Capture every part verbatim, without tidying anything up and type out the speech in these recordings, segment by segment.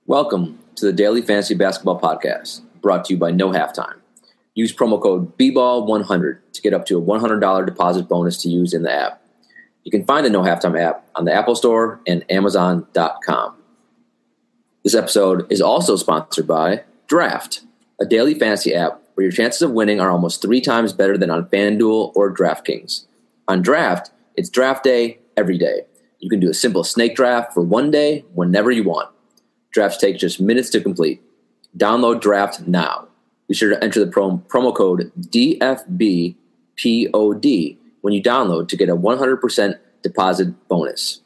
Welcome to the Daily Fantasy Basketball Podcast, brought to you by No Halftime. Use promo code B ball one hundred to get up to a one hundred dollars deposit bonus to use in the app. You can find the No Halftime app on the Apple Store and Amazon dot com. This episode is also sponsored by Draft, a daily fantasy app where your chances of winning are almost three times better than on FanDuel or DraftKings. On Draft, it's draft day every day. You can do a simple snake draft for one day whenever you want. Drafts take just minutes to complete. Download Draft now. Be sure to enter the prom- promo code D F B P O D when you download to get a one hundred percent deposit bonus.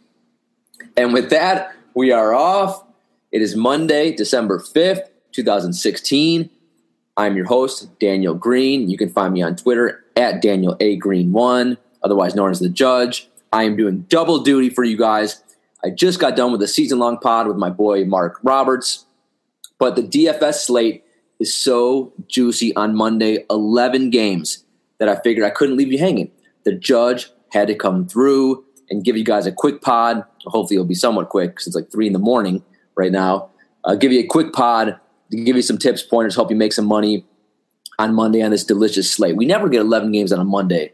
And with that, we are off. It is Monday, December fifth, twenty sixteen. I'm your host, Daniel Green. You can find me on Twitter at Daniel A. Green one, otherwise known as The Judge. I am doing double duty for you guys. I just got done with a season-long pod with my boy Mark Roberts, but the D F S slate is so juicy on Monday, eleven games, that I figured I couldn't leave you hanging. The Judge had to come through and give you guys a quick pod. Hopefully it'll be somewhat quick because it's like three in the morning right now. I'll give you a quick pod to give you some tips, pointers, help you make some money on Monday on this delicious slate. We never get eleven games on a Monday,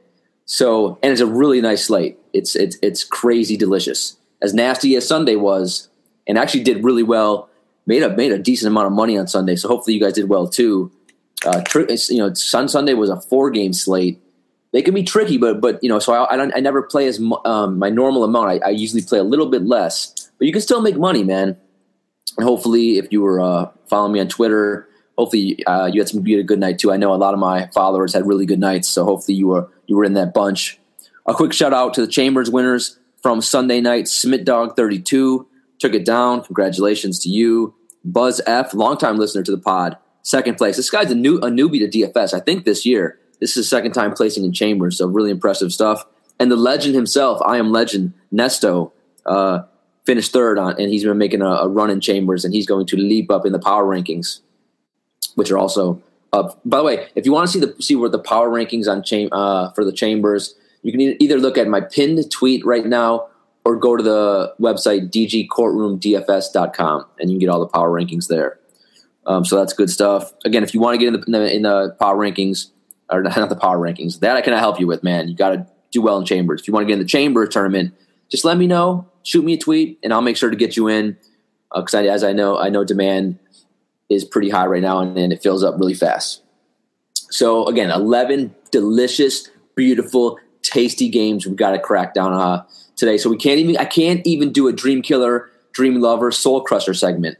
so and it's a really nice slate. It's it's it's crazy delicious. As nasty as Sunday was, and actually did really well, made a made a decent amount of money on Sunday. So hopefully you guys did well too. Uh, tri- you know, Sun Sunday was a four game slate. They can be tricky, but but you know, so I I, don't, I never play as um, my normal amount. I, I usually play a little bit less, but you can still make money, man. And hopefully, if you were uh, following me on Twitter, hopefully uh, you had some you had a good night too. I know a lot of my followers had really good nights, so hopefully you were you were in that bunch. A quick shout out to the Chambers winners from Sunday night. Smith Dog thirty-two took it down. Congratulations to you. Buzz F, longtime listener to the pod, second place. This guy's a new a newbie to D F S. I think this year. This is his second time placing in Chambers, so really impressive stuff. And the legend himself, I am legend, Nesto, uh, finished third on, and he's been making a, a run in Chambers, and he's going to leap up in the power rankings, which are also up. By the way, if you want to see the see where the power rankings on cham- uh, for the Chambers, you can either look at my pinned tweet right now or go to the website d g courtroom d f s dot com, and you can get all the power rankings there. Um, so that's good stuff. Again, if you want to get in the, in the, in the power rankings, or not the power rankings, that I cannot help you with, man. You got to do well in Chambers. If you want to get in the Chamber tournament, just let me know. Shoot me a tweet, and I'll make sure to get you in. Because uh, as I know, I know demand is pretty high right now, and, and it fills up really fast. So again, eleven delicious, beautiful, tasty games we've got to crack down uh, today. So we can't even I can't even do a Dream Killer, Dream Lover, Soul Crusher segment.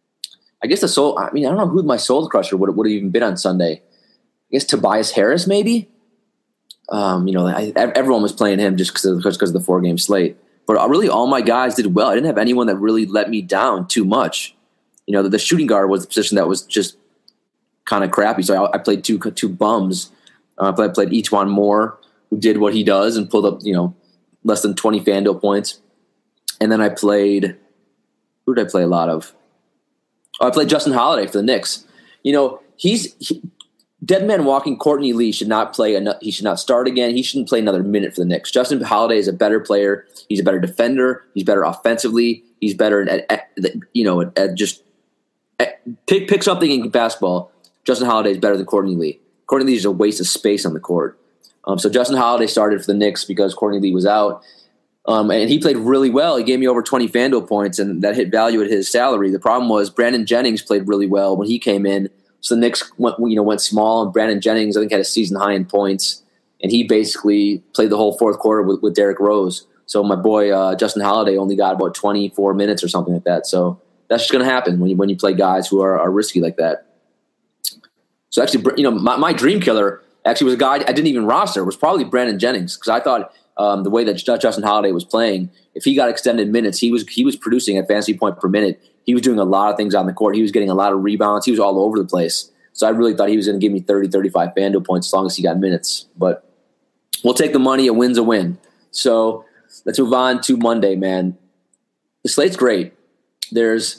I guess the Soul I mean I don't know who my Soul Crusher would would have even been on Sunday. I guess Tobias Harris maybe. Um, you know, I, everyone was playing him just because of, because of the four game slate. But really, all my guys did well. I didn't have anyone that really let me down too much. You know, the, the shooting guard was the position that was just kind of crappy. So I, I played two two bums. Uh, I played, played Etuan Moore, who did what he does and pulled up, you know, less than twenty FanDuel points. And then I played, who did I play a lot of? Oh, I played Justin Holiday for the Knicks. You know, he's he, dead man walking. Courtney Lee should not play. Enough, he should not start again. He shouldn't play another minute for the Knicks. Justin Holiday is a better player. He's a better defender. He's better offensively. He's better at, at you know, at, at just at, pick pick something in basketball. Justin Holiday is better than Courtney Lee. Courtney Lee is a waste of space on the court. Um, so Justin Holiday started for the Knicks because Courtney Lee was out. Um, and he played really well. He gave me over twenty FanDuel points, and that hit value at his salary. The problem was Brandon Jennings played really well when he came in. So the Knicks went, you know, went small, and Brandon Jennings, I think, had a season high in points. And he basically played the whole fourth quarter with, with Derrick Rose. So my boy uh, Justin Holiday only got about twenty-four minutes or something like that. So that's just going to happen when you, when you play guys who are, are risky like that. So actually, you know, my, my dream killer actually was a guy I didn't even roster. It was probably Brandon Jennings, because I thought um, the way that Justin Holiday was playing, if he got extended minutes, he was he was producing at fantasy point per minute. He was doing a lot of things on the court. He was getting a lot of rebounds. He was all over the place. So I really thought he was going to give me thirty, thirty-five FanDuel points as long as he got minutes. But we'll take the money. A win's a win. So let's move on to Monday, man. The slate's great. There's,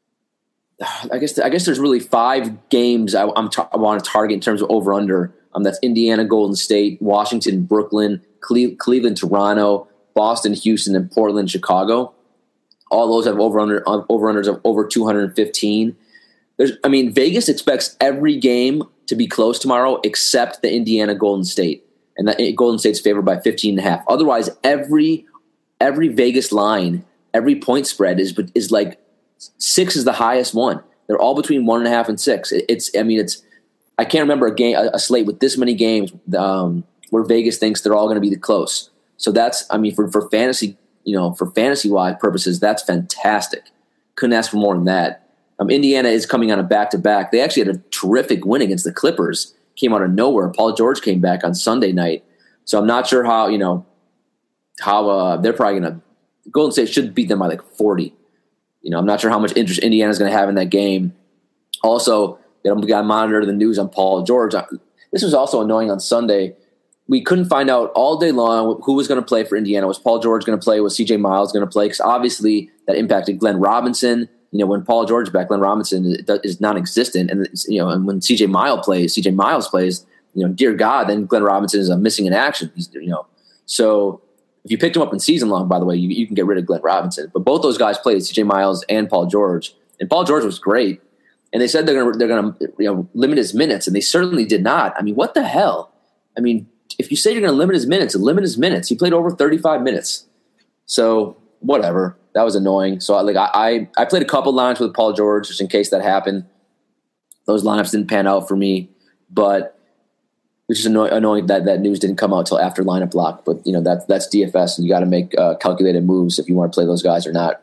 I guess, I guess there's really five games I, I'm ta- I want to target in terms of over under. Um, that's Indiana, Golden State, Washington, Brooklyn, Cle- Cleveland, Toronto, Boston, Houston, and Portland, Chicago. All those have over under over unders of over two hundred fifteen. There's, I mean, Vegas expects every game to be close tomorrow except the Indiana Golden State, and that Golden State's favored by fifteen and a half. Otherwise, every every Vegas line, every point spread is is like six is the highest one. They're all between one and a half and six. It, it's I mean, it's I can't remember a game a, a slate with this many games um, where Vegas thinks they're all going to be close. So that's I mean for for fantasy. You know, for fantasy-wide purposes, that's fantastic. Couldn't ask for more than that. Um, Indiana is coming on a back-to-back. They actually had a terrific win against the Clippers. Came out of nowhere. Paul George came back on Sunday night. So I'm not sure how, you know, how uh, they're probably going to – Golden State should beat them by like forty. You know, I'm not sure how much interest Indiana's going to have in that game. Also, they got to monitor the news on Paul George. This was also annoying on Sunday. We couldn't find out all day long who was going to play for Indiana. Was Paul George going to play? Was C J Miles going to play? Because obviously that impacted Glenn Robinson. You know, when Paul George is back, Glenn Robinson is non-existent. And, you know, and when C J Miles plays, C J Miles plays, you know, dear God, then Glenn Robinson is uh, missing in action. He's, you know, so if you picked him up in season long, by the way, you, you can get rid of Glenn Robinson. But both those guys played, C J Miles and Paul George. And Paul George was great. And they said they're going to they're going to you know limit his minutes, and they certainly did not. I mean, what the hell? I mean, if you say you're going to limit his minutes, limit his minutes. He played over thirty-five minutes. So whatever. That was annoying. So like I, I, I played a couple lineups with Paul George just in case that happened. Those lineups didn't pan out for me, but which is annoying, annoying that that news didn't come out till after lineup lock. But you know that's that's D F S, and you got to make uh, calculated moves if you want to play those guys or not.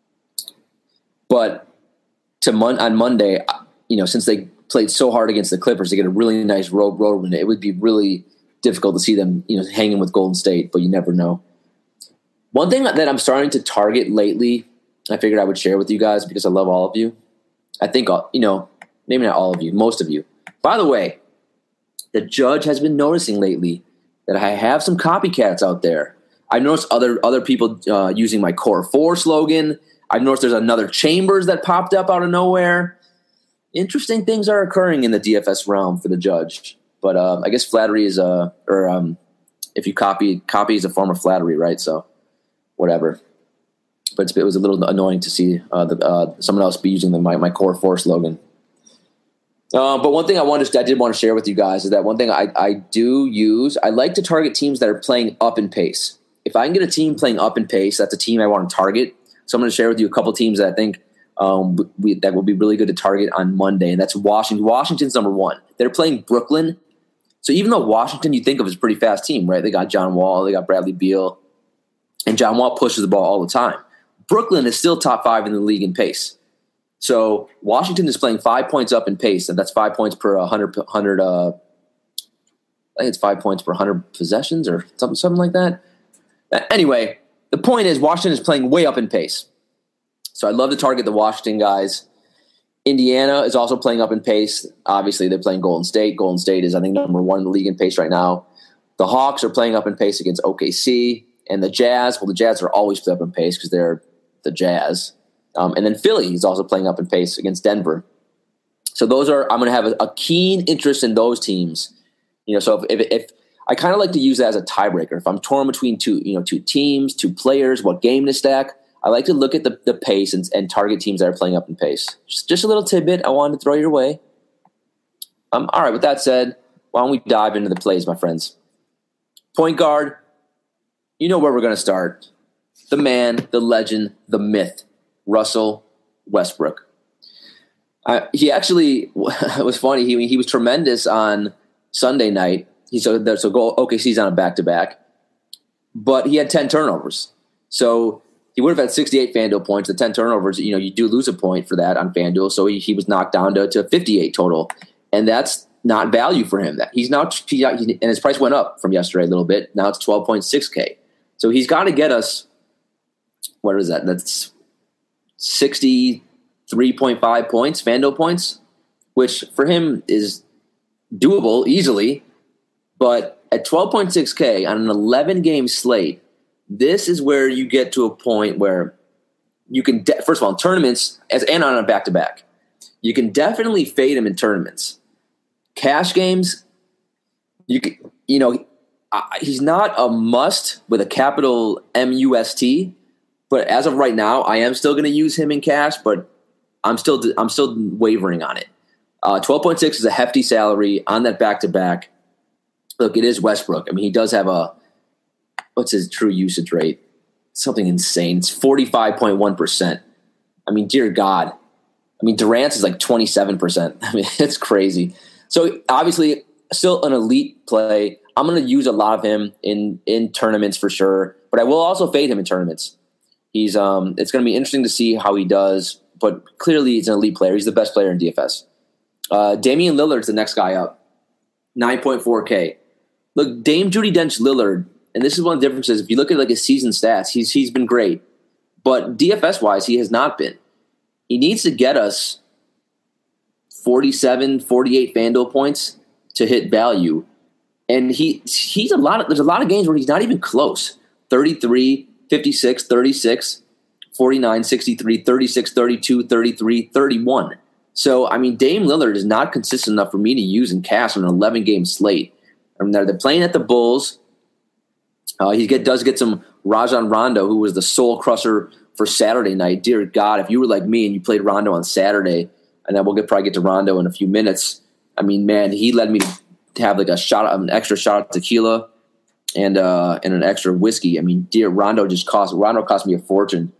But to mon- on Monday, you know, since they played so hard against the Clippers, they get a really nice road road win. It would be really difficult to see them, you know, hanging with Golden State, but you never know. One thing that I'm starting to target lately, I figured I would share with you guys because I love all of you. I think, you know, maybe not all of you, most of you. By the way, the judge has been noticing lately that I have some copycats out there. I noticed other other people uh, using my Core four slogan. I noticed there's another Chambers that popped up out of nowhere. Interesting things are occurring in the D F S realm for the judge. But um, I guess flattery is a, or um, if you copy, copy is a form of flattery, right? So whatever. But it's, it was a little annoying to see uh, the, uh, someone else be using the, my, my Core four slogan. Uh, but one thing I wanted to, I did want to share with you guys is that one thing I, I do use, I like to target teams that are playing up in pace. If I can get a team playing up in pace, that's a team I want to target. So I'm going to share with you a couple teams that I think um, we, that will be really good to target on Monday, and that's Washington. Washington's number one. They're playing Brooklyn. So even though Washington you think of as a pretty fast team, right? They got John Wall, they got Bradley Beal, and John Wall pushes the ball all the time. Brooklyn is still top five in the league in pace. So Washington is playing five points up in pace, and that's five points per one hundred, one hundred uh, I think it's five points per one hundred possessions or something, something like that. Anyway, the point is Washington is playing way up in pace. So I'd love to target the Washington guys. Indiana is also playing up in pace. Obviously, they're playing Golden State. Golden State is, I think, number one in the league in pace right now. The Hawks are playing up in pace against O K C. And the Jazz, well, the Jazz are always play up in pace because they're the Jazz. Um, and then Philly is also playing up in pace against Denver. So those are, I'm going to have a, a keen interest in those teams. You know, so if, if, if I kind of like to use that as a tiebreaker. If I'm torn between two, you know, two teams, two players, what game to stack, I like to look at the, the pace and, and target teams that are playing up in pace. Just, just a little tidbit I wanted to throw your way. Um, all right, with that said, why don't we dive into the plays, my friends? Point guard, you know where we're going to start. The man, the legend, the myth, Russell Westbrook. Uh, he actually, it was funny, he, he was tremendous on Sunday night. He so, so go, O K C's on a back-to-back, but he had ten turnovers. So he would have had sixty-eight FanDuel points. The ten turnovers, you know, you do lose a point for that on FanDuel. So he, he was knocked down to, to fifty-eight total. And that's not value for him. That he's now, he, and his price went up from yesterday a little bit. Now it's twelve point six K. So he's got to get us, what is that? That's sixty-three point five points, FanDuel points, which for him is doable easily. But at twelve point six K on an eleven-game slate, this is where you get to a point where you can, de- first of all, in tournaments, as and on a back-to-back, you can definitely fade him in tournaments. Cash games, you can, you know, he's not a must with a capital M U S T, But as of right now, I am still going to use him in cash, but I'm still I'm still wavering on it. Uh, twelve point six is a hefty salary on that back-to-back. Look, it is Westbrook. I mean, he does have a – what's his true usage rate? Something insane. It's forty-five point one percent. I mean, dear God. I mean, Durant's is like twenty-seven percent. I mean, it's crazy. So, obviously, still an elite play. I'm going to use a lot of him in, in tournaments for sure, but I will also fade him in tournaments. He's um, It's going to be interesting to see how he does, but clearly he's an elite player. He's the best player in D F S. Uh, Damian Lillard's the next guy up, nine point four K. Look, Dame Judi Dench Lillard, and this is one of the differences. If you look at like his season stats, he's he's been great, but D F S wise, he has not been. He needs to get us forty-seven, forty-eight FanDuel points to hit value, and he he's a lot. Of, there's a lot of games where he's not even close. thirty-three, fifty-six, thirty-six, forty-nine, sixty-three, thirty-six, thirty-two, thirty-three, thirty-one. So I mean, Dame Lillard is not consistent enough for me to use in cash on an eleven game slate. I mean, they're, they're playing at the Bulls. Uh, he get, does get some Rajon Rondo, who was the soul crusher for Saturday night. Dear God, if you were like me and you played Rondo on Saturday, and then we'll get, probably get to Rondo in a few minutes. I mean, man, he led me to have like a shot, an extra shot of tequila and uh, and an extra whiskey. I mean, dear Rondo just cost Rondo cost me a fortune.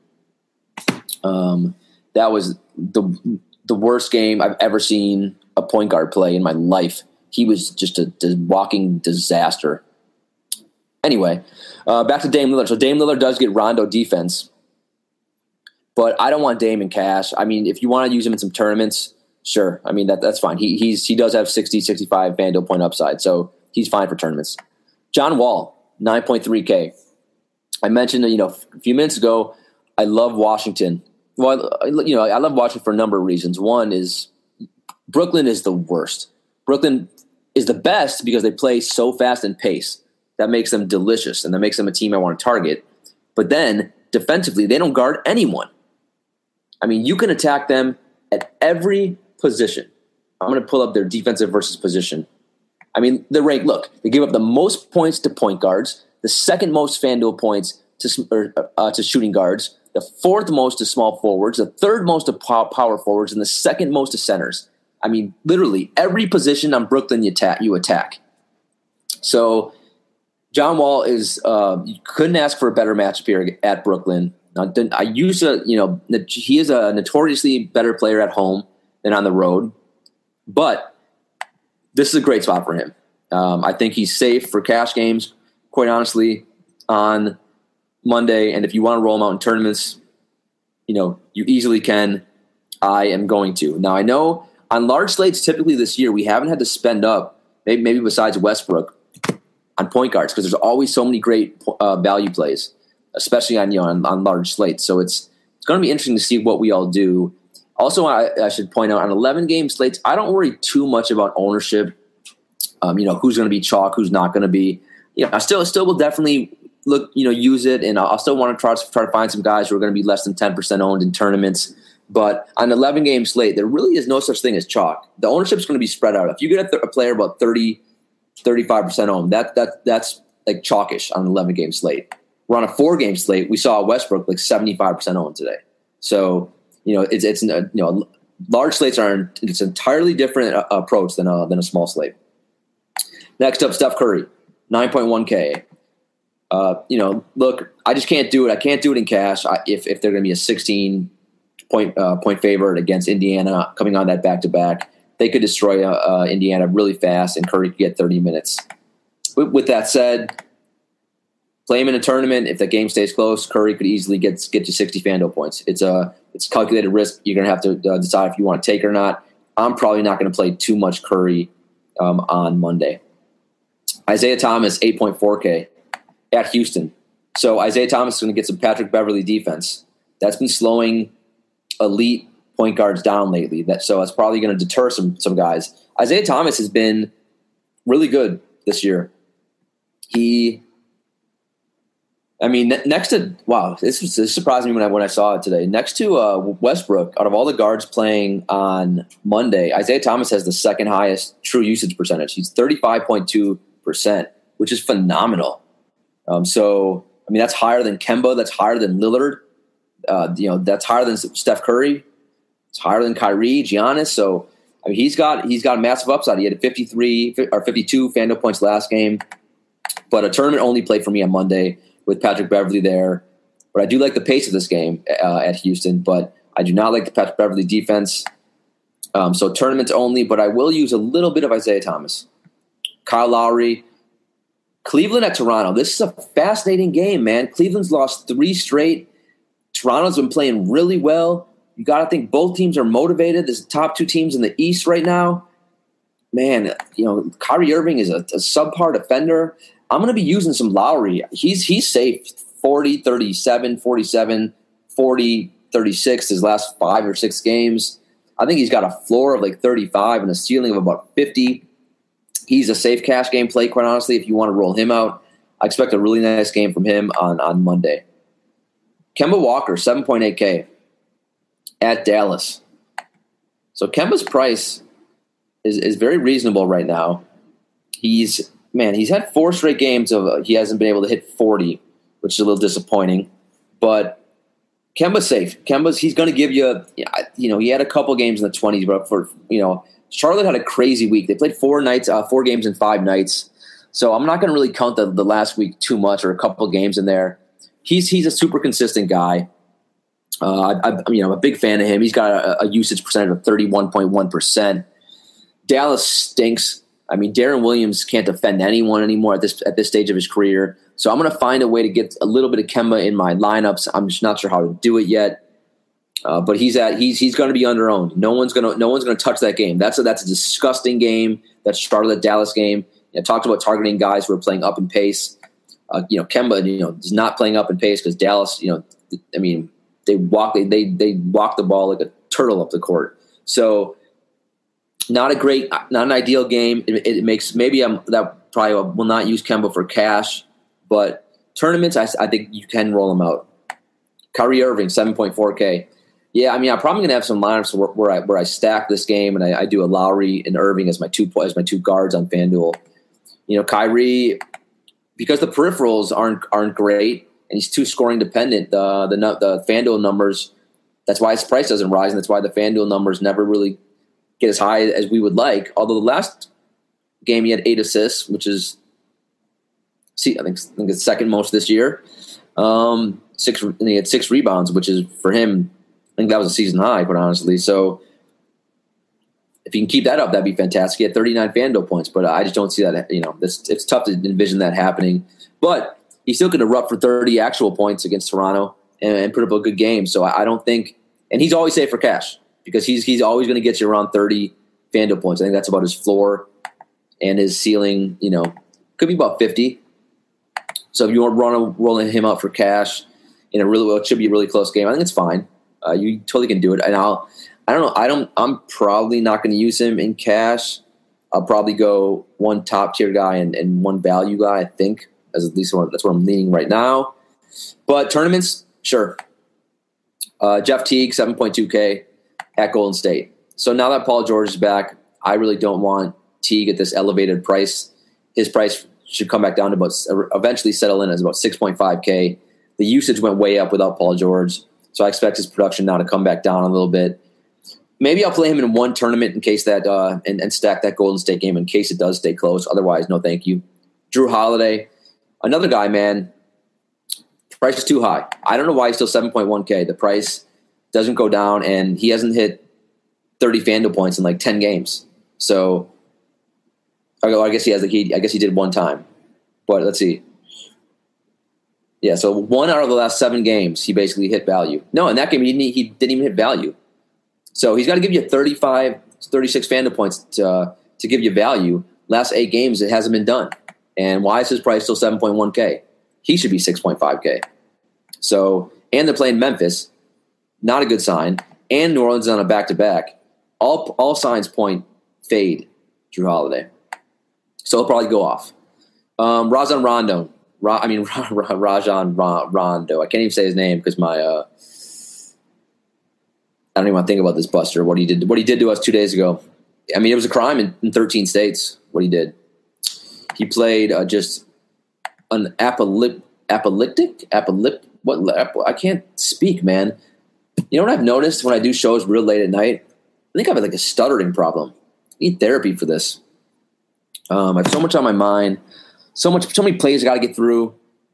Um, that was the the worst game I've ever seen a point guard play in my life. He was just a, a walking disaster. Anyway, uh, back to Dame Lillard. So Dame Lillard does get Rondo defense, but I don't want Dame in cash. I mean, if you want to use him in some tournaments, sure. I mean, that that's fine. He he's he does have sixty, sixty-five FanDuel point upside, so he's fine for tournaments. John Wall, nine point three K. I mentioned, you know, a few minutes ago, I love Washington. Well, I, you know, I love Washington for a number of reasons. One is Brooklyn is the worst. Brooklyn is the best because they play so fast and pace. That makes them delicious, and that makes them a team I want to target. But then, defensively, they don't guard anyone. I mean, you can attack them at every position. I'm going to pull up their defensive versus position. I mean, the rank, look, they give up the most points to point guards, the second most FanDuel points to, or, uh, to shooting guards, the fourth most to small forwards, the third most to power forwards, and the second most to centers. I mean, literally, every position on Brooklyn you attack. You attack. So John Wall is uh, – you couldn't ask for a better matchup here at Brooklyn. Now, I used to – you know, he is a notoriously better player at home than on the road. But this is a great spot for him. Um, I think he's safe for cash games, quite honestly, on Monday. And if you want to roll him out in tournaments, you know, you easily can. I am going to. Now, I know on large slates typically this year we haven't had to spend up, maybe, maybe besides Westbrook, on point guards because there's always so many great uh, value plays, especially on, you know, on, on large slates. So it's it's going to be interesting to see what we all do. Also, I, I should point out on eleven game slates, I don't worry too much about ownership. Um, you know, who's going to be chalk, who's not going to be. You know, I still still will definitely look, you know, use it, and I'll still want to try to try to find some guys who are going to be less than ten percent owned in tournaments. But on an eleven game slate, there really is no such thing as chalk. The ownership is going to be spread out. If you get a, th- a player about thirty, thirty-five percent owned, that that that's like chalkish on an eleven game slate. We're on a four game slate. We saw Westbrook like seventy-five percent owned today. So, you know, it's it's you know, large slates are it's an entirely different uh, approach than a than a small slate. Next up, Steph Curry, nine point one K. Uh, you know, look, I just can't do it. I can't do it in cash. I, if if they're going to be a sixteen point uh, point favorite against Indiana coming on that back to back, they could destroy uh, uh, Indiana really fast, and Curry could get thirty minutes. With, with that said, play him in a tournament. If the game stays close, Curry could easily get get you sixty FanDuel points. It's a it's calculated risk. You're going to have to uh, decide if you want to take it or not. I'm probably not going to play too much Curry um, on Monday. Isaiah Thomas, eight point four K at Houston. So Isaiah Thomas is going to get some Patrick Beverley defense. That's been slowing elite point guards down lately. That so it's probably going to deter some some guys. Isaiah Thomas has been really good this year. He, I mean, ne- next to wow, this, was, this surprised me when I when I saw it today. Next to uh, Westbrook, out of all the guards playing on Monday, Isaiah Thomas has the second highest true usage percentage. He's thirty-five point two percent, which is phenomenal. Um, so I mean, that's higher than Kemba. That's higher than Lillard. Uh, you know, that's higher than Steph Curry. It's higher than Kyrie, Giannis. So I mean, he's got he's got a massive upside. He had fifty-three or fifty-two FanDuel points last game, but a tournament only play for me on Monday with Patrick Beverley there. But I do like the pace of this game uh, at Houston, but I do not like the Patrick Beverley defense. Um, so tournaments only, but I will use a little bit of Isaiah Thomas. Kyle Lowry. Cleveland at Toronto. This is a fascinating game, man. Cleveland's lost three straight. Toronto's been playing really well. You got to think both teams are motivated. There's the top two teams in the East right now. Man, you know, Kyrie Irving is a, a subpar defender. I'm going to be using some Lowry. He's he's safe. forty, thirty-seven, forty-seven, forty, thirty-six his last five or six games. I think he's got a floor of like thirty-five and a ceiling of about fifty. He's a safe cash game play, quite honestly, if you want to roll him out. I expect a really nice game from him on, on Monday. Kemba Walker, seven point eight K at Dallas. So Kemba's price is, is very reasonable right now. He's, man, he's had four straight games of uh, he hasn't been able to hit forty, which is a little disappointing. But Kemba's safe. Kemba's, he's going to give you, you know, he had a couple games in the twenties, but for, you know, Charlotte had a crazy week. They played four nights, uh, four games in five nights. So I'm not going to really count the, the last week too much or a couple of games in there. He's he's a super consistent guy. Uh, I, I, you know, I'm a big fan of him. He's got a, a usage percentage of thirty-one point one percent. Dallas stinks. I mean, Darren Williams can't defend anyone anymore at this at this stage of his career. So I'm going to find a way to get a little bit of Kemba in my lineups. I'm just not sure how to do it yet. Uh, but he's at he's he's going to be underowned. No one's going to no one's going to touch that game. That's a, that's a disgusting game. That's Charlotte Dallas game. I talked about targeting guys who are playing up in pace. Uh, you know, Kemba, you know, is not playing up in pace because Dallas, you know, I mean, they walk they, they they walk the ball like a turtle up the court. So not a great, not an ideal game. It, it makes maybe I'm that probably will not use Kemba for cash, but tournaments I, I think you can roll them out. Kyrie Irving, seven point four K. Yeah, I mean, I'm probably going to have some lineups where, where I where I stack this game and I, I do a Lowry and Irving as my two as my two guards on FanDuel. You know, Kyrie, because the peripherals aren't aren't great and he's too scoring dependent. The the the FanDuel numbers, that's why his price doesn't rise, and that's why the FanDuel numbers never really get as high as we would like. Although the last game he had eight assists, which is see, I think I think it's second most this year. Um, six and he had six rebounds, which is for him. I think that was a season high, quite honestly. So if you can keep that up, that'd be fantastic. He had thirty-nine FanDuel points, but I just don't see that. You know, it's, it's tough to envision that happening. But he still could erupt for thirty actual points against Toronto and, and put up a good game. So I, I don't think – and he's always safe for cash because he's he's always going to get you around thirty FanDuel points. I think that's about his floor and his ceiling, you know, could be about fifty. So if you want to run rolling him out for cash in a really well, it should be a really close game. I think it's fine. Uh, you totally can do it. And I'll, I don't know. I don't, I'm probably not going to use him in cash. I'll probably go one top tier guy and, and one value guy, I think, as at least one, that's where I'm leaning right now. But tournaments, sure. Uh, Jeff Teague, seven point two K at Golden State. So now that Paul George is back, I really don't want Teague at this elevated price. His price should come back down to about, eventually settle in as about six point five K. The usage went way up without Paul George. So I expect his production now to come back down a little bit. Maybe I'll play him in one tournament in case that uh, and, and stack that Golden State game in case it does stay close. Otherwise, no thank you. Drew Holiday, another guy, man. The price is too high. I don't know why he's still seven point one K. The price doesn't go down, and he hasn't hit thirty FanDuel points in like ten games. So I guess he has. Like he, I guess he did one time. But let's see. Yeah, so one out of the last seven games, he basically hit value. No, in that game, he didn't, he didn't even hit value. So he's got to give you thirty-five, thirty-six FanDuel points to, uh, to give you value. Last eight games, it hasn't been done. And why is his price still seven point one K? He should be six point five K. So, and they're playing Memphis. Not a good sign. And New Orleans on a back-to-back. All, all signs point fade Drew Holiday. So he'll probably go off. Um, Rajon Rondo. Ra- I mean, Ra- Ra- Rajon Ra- Rondo. I can't even say his name because my uh, I don't even want to think about this buster. What he did, what he did to us two days ago. I mean, it was a crime in, in thirteen states. What he did. He played uh, just an apolyp- apoplectic, apolip, what I can't speak, man. You know what I've noticed when I do shows real late at night? I think I have like a stuttering problem. I need therapy for this. Um, I have so much on my mind, so much, so many plays I got to get through.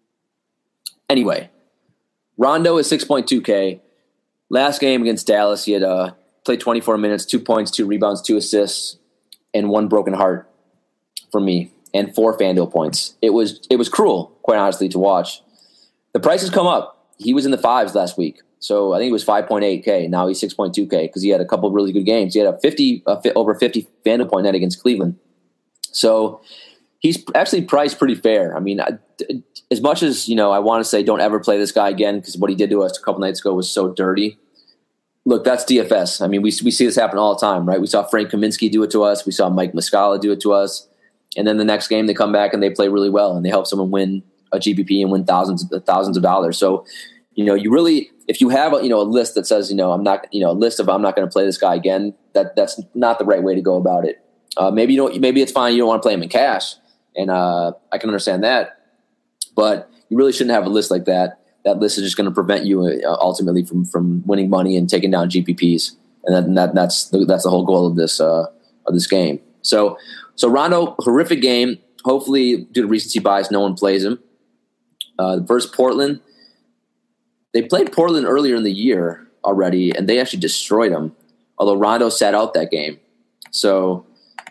Anyway, Rondo is six point two K. Last game against Dallas, he had uh, played twenty-four minutes, two points, two rebounds, two assists, and one broken heart for me, and four FanDuel points. It was it was cruel, quite honestly, to watch. The price has come up. He was in the fives last week, so I think it was five point eight K. Now he's six point two K because he had a couple of really good games. He had a fifty uh, over fifty FanDuel point net against Cleveland. So he's actually priced pretty fair. I mean, I, as much as, you know, I want to say don't ever play this guy again because what he did to us a couple nights ago was so dirty. Look, that's D F S. I mean, we we see this happen all the time, right? We saw Frank Kaminsky do it to us. We saw Mike Muscala do it to us. And then the next game they come back and they play really well and they help someone win a G P P and win thousands thousands of dollars. So, you know, you really, if you have a, you know, a list that says, you know, I'm not, you know, a list of I'm not going to play this guy again, that that's not the right way to go about it. Uh, maybe you don't. Maybe it's fine. You don't want to play him in cash, and uh, I can understand that. But you really shouldn't have a list like that. That list is just going to prevent you uh, ultimately from from winning money and taking down G P Ps, and that, and that that's the, that's the whole goal of this uh, of this game. So so Rondo, horrific game. Hopefully, due to recency bias, no one plays him. Uh, versus Portland, they played Portland earlier in the year already, and they actually destroyed them. Although Rondo sat out that game, so.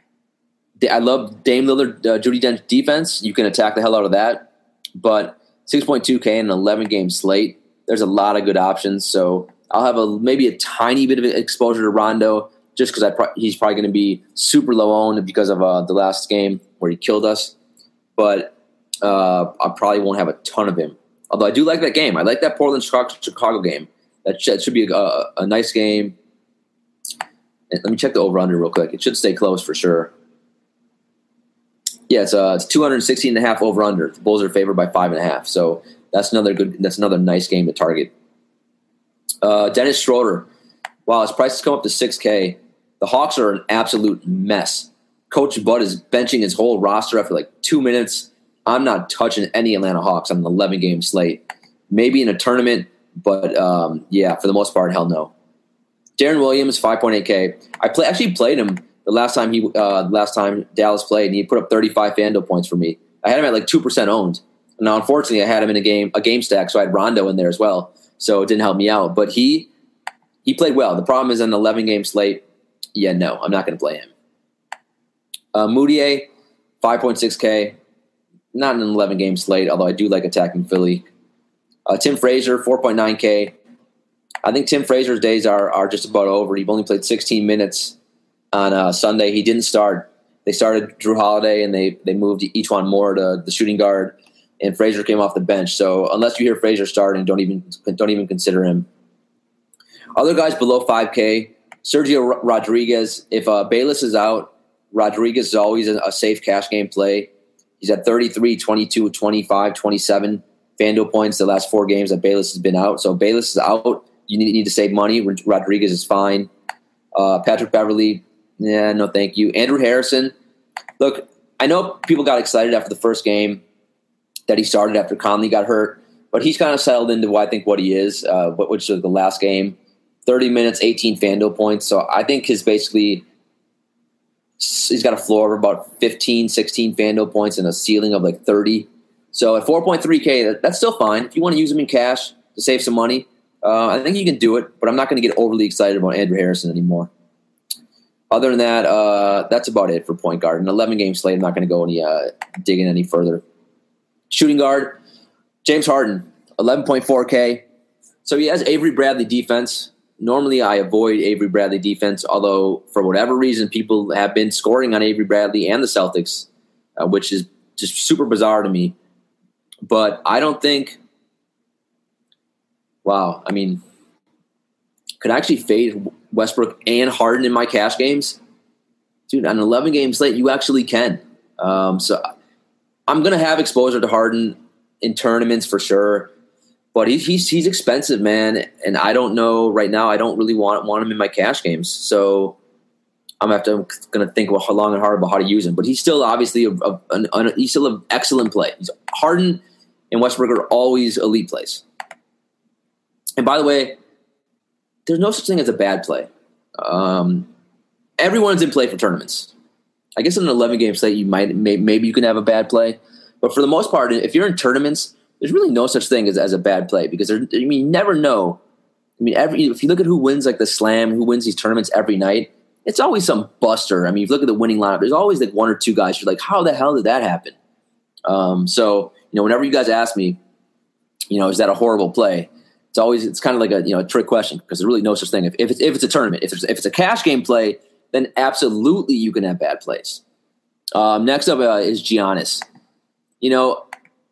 I love Dame Lillard, uh, Judi Dench defense. You can attack the hell out of that. But six point two K in an eleven-game slate, there's a lot of good options. So I'll have a maybe a tiny bit of exposure to Rondo just because pro- he's probably going to be super low owned because of uh, the last game where he killed us. But uh, I probably won't have a ton of him. Although I do like that game. I like that Portland-Chicago game. That should, that should be a, a, a nice game. And let me check the over-under real quick. It should stay close for sure. Yeah, it's, uh, it's two sixteen and a half over under. The Bulls are favored by five and a half. So that's another good. That's another nice game to target. Uh, Dennis Schroeder. Wow, his price has come up to six K. The Hawks are an absolute mess. Coach Bud is benching his whole roster after like two minutes. I'm not touching any Atlanta Hawks on an eleven game slate. Maybe in a tournament, but um, yeah, for the most part, hell no. Darren Williams, five point eight K. I play, actually played him. The last time he, uh, last time Dallas played, and he put up thirty-five FanDuel points for me. I had him at like two percent owned. Now, unfortunately, I had him in a game, a game stack, so I had Rondo in there as well. So it didn't help me out. But he, he played well. The problem is, an eleven game slate. Yeah, no, I'm not going to play him. Uh, Moutier, five point six K. Not an eleven game slate, although I do like attacking Philly. Uh, Tim Frazier, four point nine K. I think Tim Frazier's days are are just about over. He only played sixteen minutes. On uh, Sunday, he didn't start. They started Drew Holiday, and they they moved E'Twaun Moore to the shooting guard, and Frazier came off the bench. So unless you hear Frazier starting, don't even don't even consider him. Other guys below five K, Sergio Rodriguez. If uh, Bayless is out, Rodriguez is always a, a safe cash game play. He's at thirty-three, twenty-two, twenty-five, twenty-seven FanDuel points the last four games that Bayless has been out. So if Bayless is out, you need, need to save money. Rodriguez is fine. Uh, Patrick Beverly. Yeah, no thank you. Andrew Harrison. Look, I know people got excited after the first game that he started after Conley got hurt, but he's kind of settled into what I think what he is, uh, which is the last game. thirty minutes, eighteen FanDuel points. So I think his basically he's got a floor of about fifteen, sixteen FanDuel points and a ceiling of like thirty. So at four point three K, that, that's still fine. If you want to use him in cash to save some money, uh, I think you can do it, but I'm not going to get overly excited about Andrew Harrison anymore. Other than that, uh, that's about it for point guard. An eleven game slate, I'm not going to go any uh, digging any further. Shooting guard, James Harden, eleven point four K. So he has Avery Bradley defense. Normally I avoid Avery Bradley defense, although for whatever reason people have been scoring on Avery Bradley and the Celtics, uh, which is just super bizarre to me. But I don't think – wow, I mean, could I actually fade – Westbrook and Harden in my cash games? Dude, on an eleven game slate, you actually can. Um, so I'm going to have exposure to Harden in tournaments for sure. But he, he's he's expensive, man. And I don't know right now. I don't really want want him in my cash games. So I'm going to have to going to think about how long and hard about how to use him. But he's still obviously a, a, an, he's still an excellent play. He's Harden and Westbrook are always elite plays. And by the way, there's no such thing as a bad play. Um, everyone's in play for tournaments. I guess in an eleven-game slate, you might may, maybe you can have a bad play. But for the most part, if you're in tournaments, there's really no such thing as, as a bad play because there, I mean, you never know. I mean, every if you look at who wins like the Slam, who wins these tournaments every night, it's always some buster. I mean, if you look at the winning lineup, there's always like one or two guys you're like, how the hell did that happen? Um, so, you know, whenever you guys ask me, you know, is that a horrible play? It's always it's kind of like a you know a trick question because there's really no such thing. If, if it's if it's a tournament, if it's if it's a cash game play, then absolutely you can have bad plays. Um, next up uh, is Giannis. You know,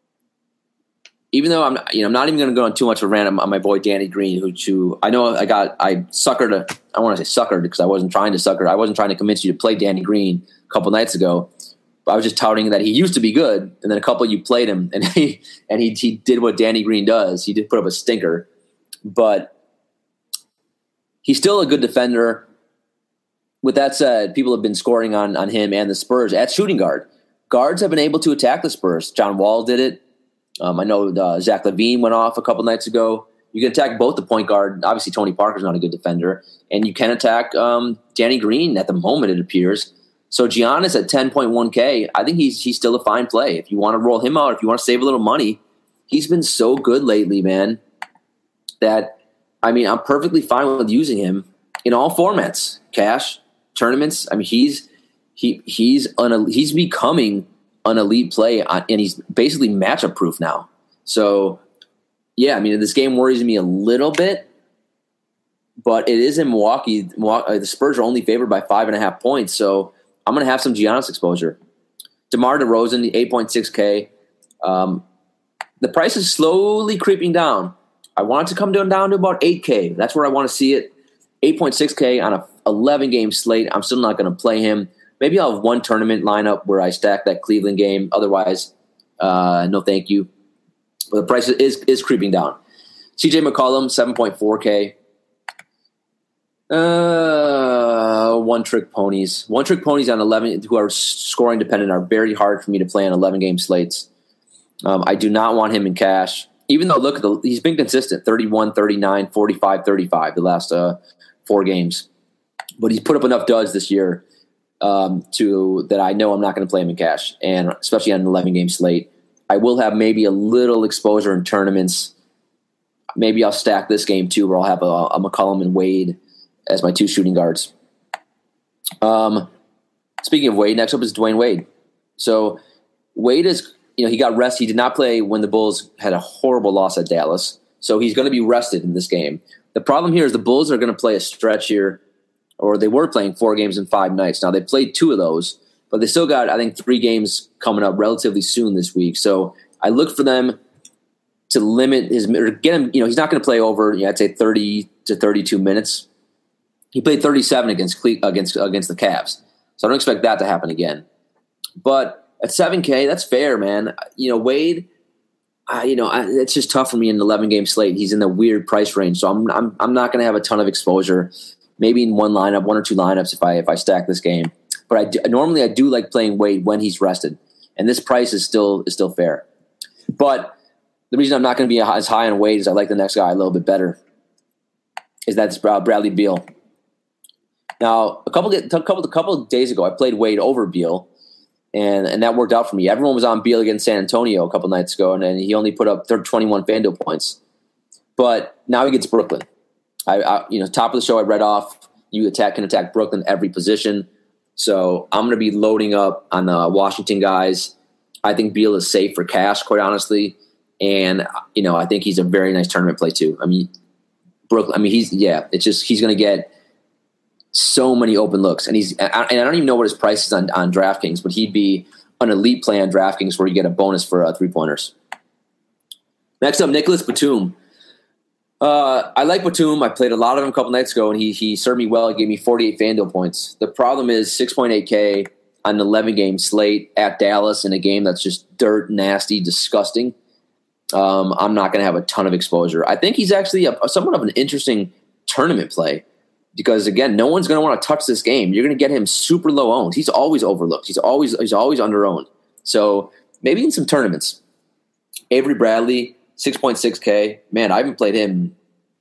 even though I'm you know I'm not even going to go on too much of a rant on my boy Danny Green, who, who I know I got I suckered a, I want to say suckered because I wasn't trying to sucker. I wasn't trying to convince you to play Danny Green a couple nights ago. But I was just touting that he used to be good, and then a couple of you played him, and he and he he did what Danny Green does. He did put up a stinker. But he's still a good defender. With that said, people have been scoring on, on him and the Spurs at shooting guard. Guards have been able to attack the Spurs. John Wall did it. Um, I know uh, Zach LaVine went off a couple nights ago. You can attack both the point guard. Obviously, Tony Parker's not a good defender. And you can attack um, Danny Green at the moment, it appears. So Giannis at ten point one K, I think he's he's still a fine play. If you want to roll him out, if you want to save a little money, he's been so good lately, man. That, I mean, I'm perfectly fine with using him in all formats, cash, tournaments. I mean, he's he he's an, he's becoming an elite play, on, and he's basically matchup proof now. So, yeah, I mean, this game worries me a little bit, but it is in Milwaukee. Milwaukee the Spurs are only favored by five and a half points, so I'm going to have some Giannis exposure. DeMar DeRozan, the eight point six K. Um, the price is slowly creeping down. I want it to come down, down to about eight K. That's where I want to see it. eight point six K on a eleven-game slate. I'm still not going to play him. Maybe I'll have one tournament lineup where I stack that Cleveland game. Otherwise, uh, no thank you. But the price is is creeping down. C J McCollum, seven point four K. Uh, one-trick ponies. One-trick ponies on eleven who are scoring dependent are very hard for me to play on eleven-game slates. Um, I do not want him in cash. Even though, look, at the, he's been consistent, thirty-one, thirty-nine, forty-five, thirty-five the last uh, four games. But he's put up enough duds this year um, to that I know I'm not going to play him in cash, and especially on an eleven-game slate. I will have maybe a little exposure in tournaments. Maybe I'll stack this game, too, where I'll have a, a McCollum and Wade as my two shooting guards. Um, speaking of Wade, next up is Dwayne Wade. So Wade is... You know, he got rest. He did not play when the Bulls had a horrible loss at Dallas. So he's going to be rested in this game. The problem here is the Bulls are going to play a stretch here, or they were playing four games in five nights. Now, they played two of those, but they still got, I think, three games coming up relatively soon this week. So I look for them to limit his, or get him, you know, he's not going to play over, you know, I'd say thirty to thirty-two minutes. He played thirty-seven against against against the Cavs. So I don't expect that to happen again. But at seven K, that's fair, man. You know, Wade, I, you know, I, it's just tough for me in an eleven-game slate. He's in the weird price range, so I'm I'm I'm not going to have a ton of exposure. Maybe in one lineup, one or two lineups if I if I stack this game. But I do, normally I do like playing Wade when he's rested, and this price is still is still fair. But the reason I'm not going to be as high on Wade is I like the next guy a little bit better. Is that it's Bradley Beal. Now, a couple a couple a couple of days ago, I played Wade over Beal. And and that worked out for me. Everyone was on Beal against San Antonio a couple nights ago, and, and he only put up twenty-one FanDuel points. But now he gets Brooklyn. I, I you know top of the show I read off. You attack can attack Brooklyn every position. So I'm going to be loading up on the Washington guys. I think Beal is safe for cash, quite honestly, and you know I think he's a very nice tournament play too. I mean Brooklyn. I mean he's yeah. It's just he's going to get so many open looks, and he's and I don't even know what his price is on, on DraftKings, but he'd be an elite play on DraftKings where you get a bonus for uh, three pointers. Next up, Nicholas Batum. Uh, I like Batum. I played a lot of him a couple nights ago, and he he served me well. He gave me forty-eight FanDuel points. The problem is six point eight K on an eleven game slate at Dallas in a game that's just dirt, nasty, disgusting. Um, I'm not going to have a ton of exposure. I think he's actually a, a somewhat of an interesting tournament play. Because again, no one's going to want to touch this game. You're going to get him super low owned. He's always overlooked. He's always he's always under owned. So maybe in some tournaments, Avery Bradley, six point six K. Man, I haven't played him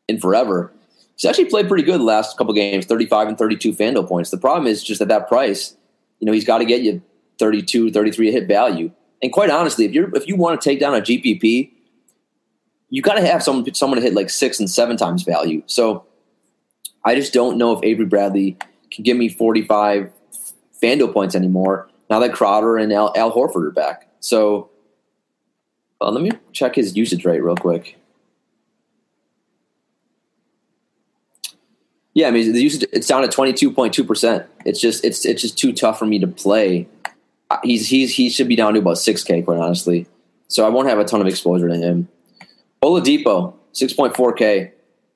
in forever. He's actually played pretty good the last couple games, thirty-five and thirty-two FanDuel points. The problem is just at that price, you know, he's got to get you thirty-two, thirty-three hit value. And quite honestly, if you're if you want to take down a G P P, you got to have someone someone to hit like six and seven times value. So I just don't know if Avery Bradley can give me forty-five FanDuel points anymore now that Crowder and Al, Al Horford are back. So uh, let me check his usage rate real quick. Yeah, I mean the usage it's down at twenty-two point two percent. It's just it's it's just too tough for me to play. He's he's he should be down to about six K, quite honestly. So I won't have a ton of exposure to him. Oladipo, six point four K.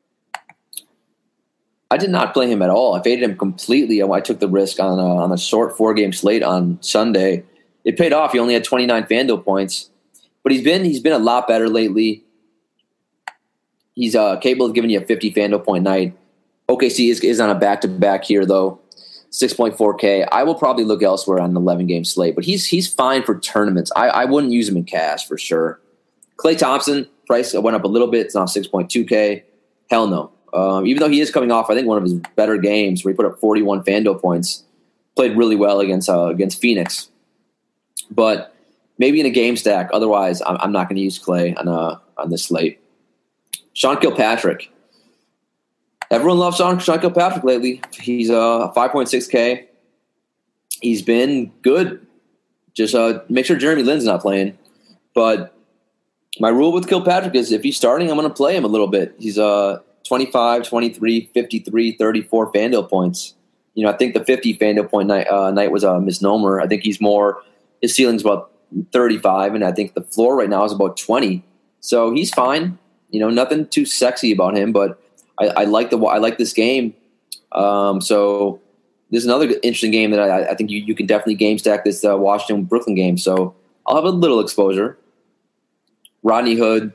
I did not play him at all. I faded him completely. I took the risk on a, on a short four-game slate on Sunday. It paid off. He only had twenty-nine FanDuel points, but he's been he's been a lot better lately. He's uh, capable of giving you a fifty FanDuel point night. O K C is, is on a back-to-back here, though, six point four K. I will probably look elsewhere on an eleven-game slate, but he's he's fine for tournaments. I, I wouldn't use him in cash for sure. Klay Thompson, price went up a little bit. It's now six point two K. Hell no. Um, even though he is coming off, I think, one of his better games where he put up forty-one FanDuel points, played really well against uh, against Phoenix. But maybe in a game stack. Otherwise, I'm, I'm not going to use Klay on uh, on this slate. Sean Kilpatrick. Everyone loves Sean, Sean Kilpatrick lately. He's uh, five point six K. He's been good. Just uh, make sure Jeremy Lin's not playing. But my rule with Kilpatrick is if he's starting, I'm going to play him a little bit. He's uh, twenty-five, twenty-three, fifty-three, thirty-four FanDuel points. You know, I think the fifty FanDuel point night, uh, night was a misnomer. I think he's more – his ceiling's about thirty-five, and I think the floor right now is about twenty. So he's fine. You know, nothing too sexy about him, but I, I like the I like this game. Um, so this is another interesting game that I, I think you, you can definitely game stack this uh, Washington-Brooklyn game. So I'll have a little exposure. Rodney Hood,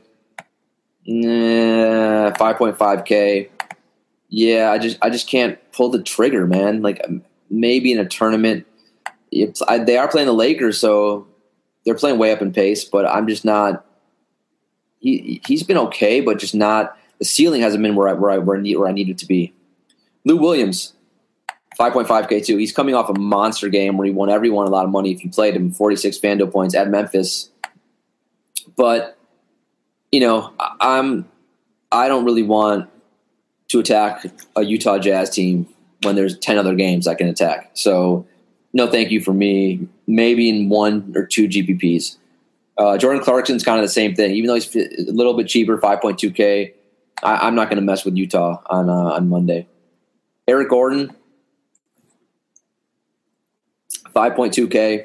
nah, five point five K. Yeah, I just I just can't pull the trigger, man. Like maybe in a tournament, it's, I, they are playing the Lakers, so they're playing way up in pace. But I'm just not. He he's been okay, but just not. The ceiling hasn't been where I where I where I need, where I need it to be. Lou Williams, five point five K too. He's coming off a monster game where he won everyone a lot of money if you played him, forty-six FanDuel points at Memphis. But you know, I'm I don't really want to attack a Utah Jazz team when there's ten other games I can attack. So no thank you for me. Maybe in one or two G P Ps. Uh, Jordan Clarkson's kind of the same thing. Even though he's a little bit cheaper, five point two K, I, I'm not going to mess with Utah on uh, on Monday. Eric Gordon, five point two K.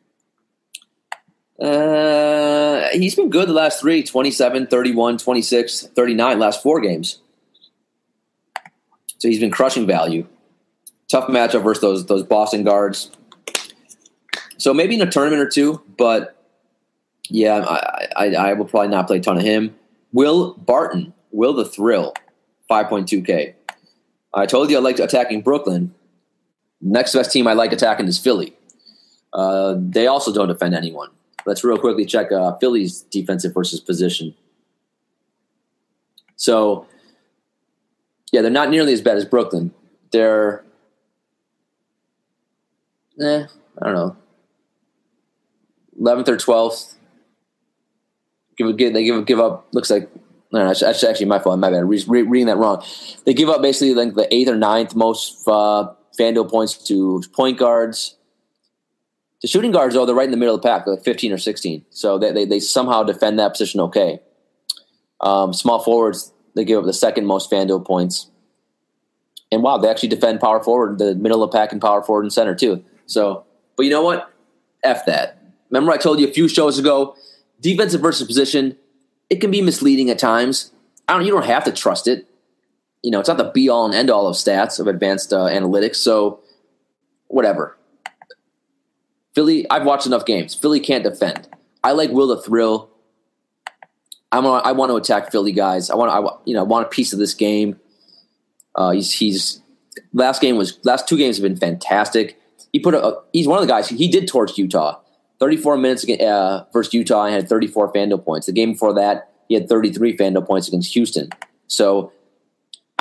Uh, he's been good the last three, twenty-seven, thirty-one, twenty-six, thirty-nine, last four games. So he's been crushing value. Tough matchup versus those those Boston guards. So maybe in a tournament or two, but yeah, I, I, I will probably not play a ton of him. Will Barton, Will the Thrill, five point two K. I told you I liked attacking Brooklyn. Next best team I like attacking is Philly. Uh, they also don't defend anyone. Let's real quickly check uh, Philly's defensive versus position. So, yeah, they're not nearly as bad as Brooklyn. They're, eh, I don't know, eleventh or twelfth. Give, give, they give, give up, looks like, no, that's actually my fault. My bad. Re- re- reading that wrong. They give up basically like the eighth or ninth most uh, FanDuel points to point guards. The shooting guards, though, they're right in the middle of the pack, like fifteen or sixteen. So they they, they somehow defend that position okay. Um, small forwards, they give up the second most FanDuel points. And, wow, they actually defend power forward, the middle of the pack and power forward and center, too. So, but you know what? F that. Remember I told you a few shows ago, defensive versus position, it can be misleading at times. I don't. You don't have to trust it. You know, it's not the be-all and end-all of stats, of advanced uh, analytics. So, whatever. Philly, I've watched enough games. Philly can't defend. I like Will the Thrill. I want. I want to attack Philly guys. I want. I you know want a piece of this game. Uh, he's he's last game was last two games have been fantastic. He put a. He's one of the guys. He did torch Utah. thirty-four minutes uh, versus Utah and had thirty-four FanDuel points. The game before that, he had thirty-three FanDuel points against Houston. So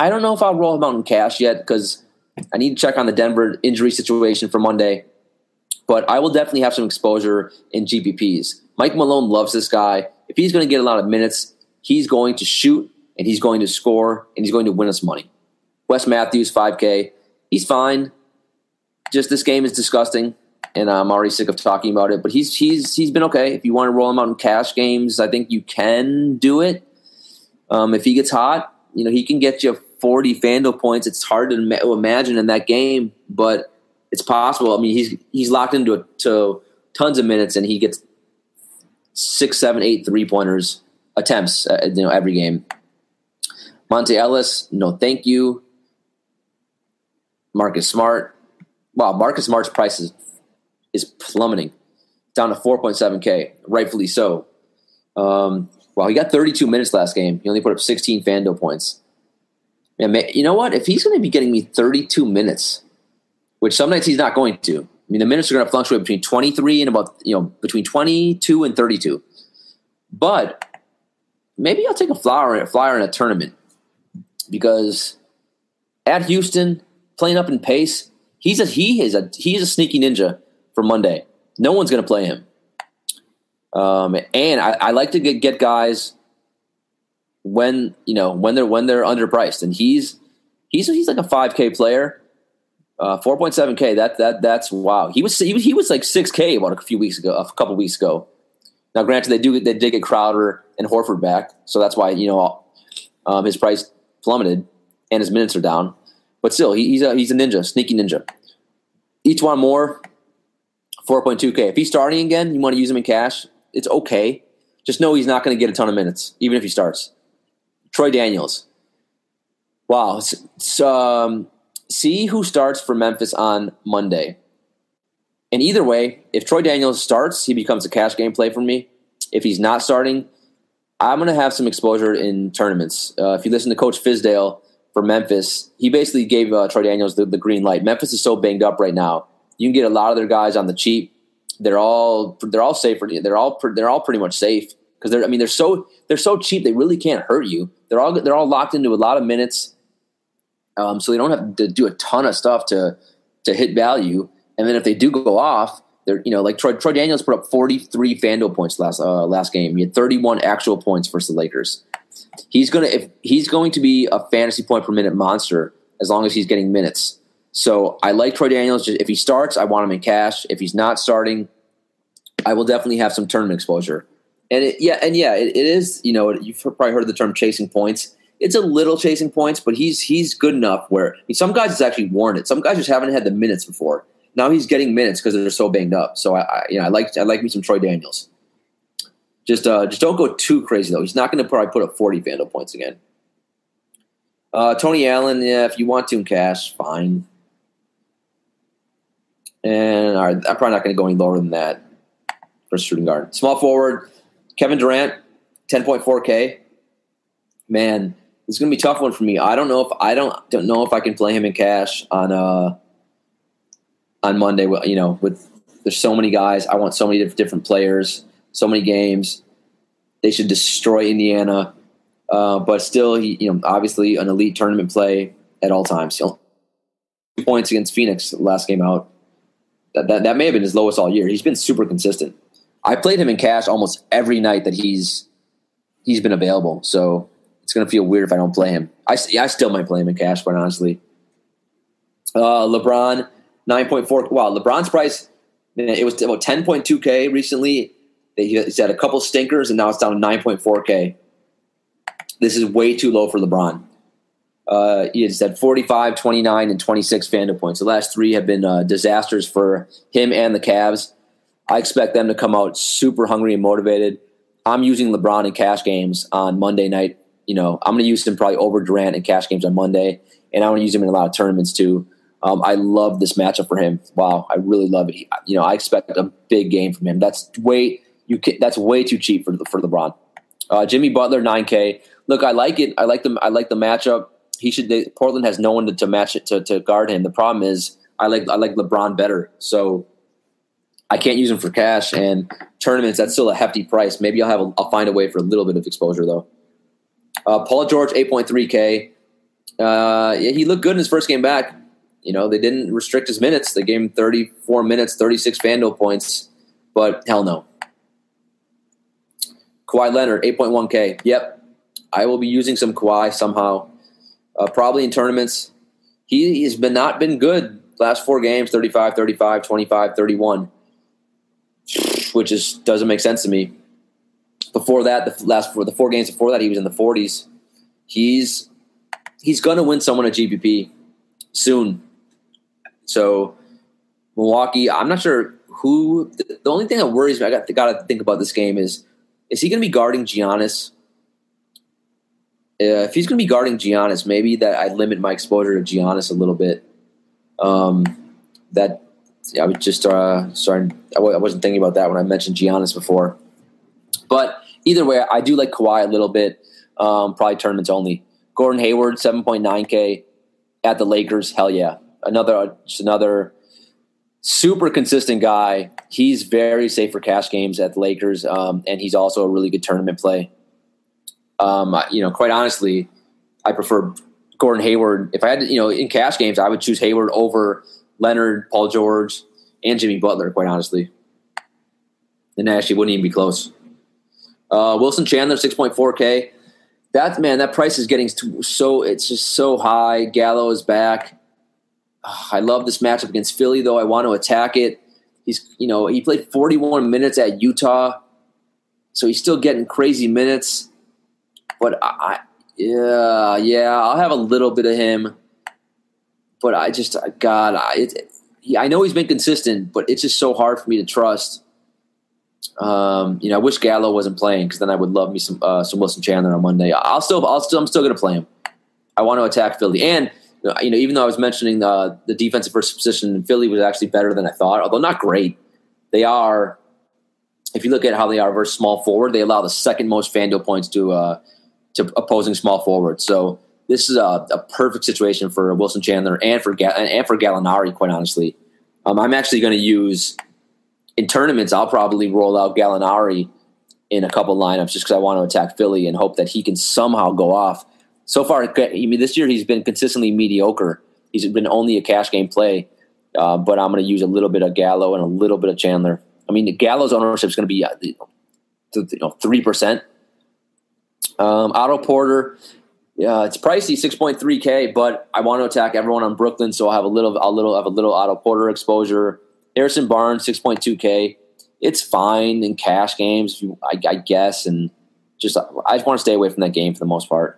I don't know if I'll roll him out in cash yet because I need to check on the Denver injury situation for Monday. But I will definitely have some exposure in G P Ps. Mike Malone loves this guy. If he's going to get a lot of minutes, he's going to shoot, and he's going to score, and he's going to win us money. Wes Matthews, five K. He's fine. Just this game is disgusting, and I'm already sick of talking about it. But he's he's he's been okay. If you want to roll him out in cash games, I think you can do it. Um, if he gets hot, you know, he can get you forty FanDuel points. It's hard to ima- imagine in that game, but it's possible. I mean, he's he's locked into a, to tons of minutes, and he gets six, seven, eight three-pointers attempts, uh, you know, every game. Monte Ellis, no thank you. Marcus Smart. Wow, Marcus Smart's price is, is plummeting down to four point seven K, rightfully so. Um, wow, he got thirty-two minutes last game. He only put up sixteen FanDuel points. Man, you know what? If he's going to be getting me thirty-two minutes, which some nights he's not going to. I mean, the minutes are going to fluctuate between twenty-three and about, you know, between twenty-two and thirty-two. But maybe I'll take a flyer, a flyer in a tournament because at Houston, playing up in pace, he's a he is a he's a sneaky ninja for Monday. No one's going to play him. Um, and I, I like to get, get guys when you know when they're when they're underpriced, and he's he's he's like a five K player. Uh, four point seven K. That that that's wow. He was he was he was like six K about a few weeks ago, a couple weeks ago. Now, granted, they do they did get Crowder and Horford back, so that's why you know um, his price plummeted and his minutes are down. But still, he, he's a he's a ninja, sneaky ninja. Each one more, four point two K. If he's starting again, you want to use him in cash. It's okay. Just know he's not going to get a ton of minutes, even if he starts. Troy Daniels. Wow. So, um, see who starts for Memphis on Monday. And either way, if Troy Daniels starts, he becomes a cash game play for me. If he's not starting, I'm going to have some exposure in tournaments. Uh, if you listen to Coach Fizdale for Memphis, he basically gave uh, Troy Daniels the, the green light. Memphis is so banged up right now. You can get a lot of their guys on the cheap. They're all they're all safe. They're all they're all pretty much safe because they're I mean they're so they're so cheap they really can't hurt you. They're all they're all locked into a lot of minutes. Um, so they don't have to do a ton of stuff to to hit value. And then if they do go off, they're you know like Troy, Troy Daniels put up forty-three FanDuel points last uh, last game. He had thirty-one actual points versus the Lakers. He's gonna if he's going to be a fantasy point per minute monster as long as he's getting minutes. So I like Troy Daniels. If he starts, I want him in cash. If he's not starting, I will definitely have some tournament exposure. And it, yeah, and yeah, it, it is. You know, you've probably heard of the term chasing points. It's a little chasing points, but he's he's good enough where I mean, some guys it's actually warranted. Some guys just haven't had the minutes before. Now he's getting minutes because they're so banged up. So I, I you know I like I like me some Troy Daniels. Just uh, just don't go too crazy though. He's not going to probably put up forty FanDuel points again. Uh, Tony Allen, yeah, if you want to in cash, fine. And all right, I'm probably not going to go any lower than that for shooting guard. Small forward, Kevin Durant, ten point four K. Man, it's going to be a tough one for me. I don't know if I don't don't know if I can play him in cash on uh on Monday. You know, with there's so many guys. I want so many different players, so many games. They should destroy Indiana, uh, but still, he, you know, obviously an elite tournament play at all times. Two points against Phoenix last game out. That, that that may have been his lowest all year. He's been super consistent. I played him in cash almost every night that he's he's been available. So it's going to feel weird if I don't play him. I, I still might play him in cash, quite honestly. Uh, LeBron, nine point four. Wow, LeBron's price, it was about ten point two K recently. He's had a couple stinkers, and now it's down to nine point four K. This is way too low for LeBron. Uh, he's had forty-five, twenty-nine, and twenty-six FanDuel points. The last three have been uh, disasters for him and the Cavs. I expect them to come out super hungry and motivated. I'm using LeBron in cash games on Monday night. You know, I'm going to use him probably over Durant in cash games on Monday, and I'm going to use him in a lot of tournaments too. Um, I love this matchup for him. Wow, I really love it. He, you know, I expect a big game from him. That's way you. Can, that's way too cheap for for LeBron. Uh, Jimmy Butler, nine K. Look, I like it. I like the I like the matchup. He should. They, Portland has no one to, to match it to, to guard him. The problem is, I like I like LeBron better, so I can't use him for cash and tournaments. That's still a hefty price. Maybe I'll have a, I'll find a way for a little bit of exposure though. Uh, Paul George, eight point three K. Uh, yeah, he looked good in his first game back. You know, they didn't restrict his minutes. They gave him thirty-four minutes, thirty-six FanDuel points, but hell no. Kawhi Leonard, eight point one K. Yep, I will be using some Kawhi somehow, uh, probably in tournaments. He has been not been good last four games, thirty-five, thirty-five, twenty-five, thirty-one, which is doesn't make sense to me. Before that, the last four, the four games before that, he was in the forties. He's he's going to win someone at G P P soon. So Milwaukee, I'm not sure who. The only thing that worries me, I got got to think about this game is, is he going to be guarding Giannis? Uh, if he's going to be guarding Giannis, maybe that I limit my exposure to Giannis a little bit. Um, that I was just uh, sorry, I w- I wasn't thinking about that when I mentioned Giannis before. But either way, I do like Kawhi a little bit. Um, probably tournaments only. Gordon Hayward, seven point nine K at the Lakers. Hell yeah. Another, just another super consistent guy. He's very safe for cash games at the Lakers, um, and he's also a really good tournament play. Um, you know, quite honestly, I prefer Gordon Hayward. If I had to, you know, in cash games, I would choose Hayward over Leonard, Paul George, and Jimmy Butler, quite honestly. And actually wouldn't even be close. Uh, Wilson Chandler, six point four K. That, man, that price is getting so, it's just so high. Gallo is back. Oh, I love this matchup against Philly, though. I want to attack it. He's, you know, he played forty-one minutes at Utah, so he's still getting crazy minutes. But I, yeah, yeah, I'll have a little bit of him. But I just, God, I, it, he, I know he's been consistent, but it's just so hard for me to trust. Um, you know, I wish Gallo wasn't playing because then I would love me some uh, some Wilson Chandler on Monday. I'll still, I'll still, I'm still going to play him. I want to attack Philly, and you know, even though I was mentioning uh, the defensive first position in Philly was actually better than I thought, although not great. They are, if you look at how they are versus small forward, they allow the second most FanDuel points to uh, to opposing small forward. So this is a, a perfect situation for Wilson Chandler and for Ga- and for Gallinari. Quite honestly, um, I'm actually going to use in tournaments. I'll probably roll out Gallinari in a couple lineups just because I want to attack Philly and hope that he can somehow go off. So far, I mean, this year he's been consistently mediocre. He's been only a cash game play, uh, but I'm going to use a little bit of Gallo and a little bit of Chandler. I mean, Gallo's ownership is going to be uh, you know three percent. Um, Otto Porter, yeah, it's pricey, six point three K, but I want to attack everyone on Brooklyn, so I'll have a little, a little, have a little Otto Porter exposure. Harrison Barnes, six point two K. It's fine in cash games, I, I guess, and just I just want to stay away from that game for the most part.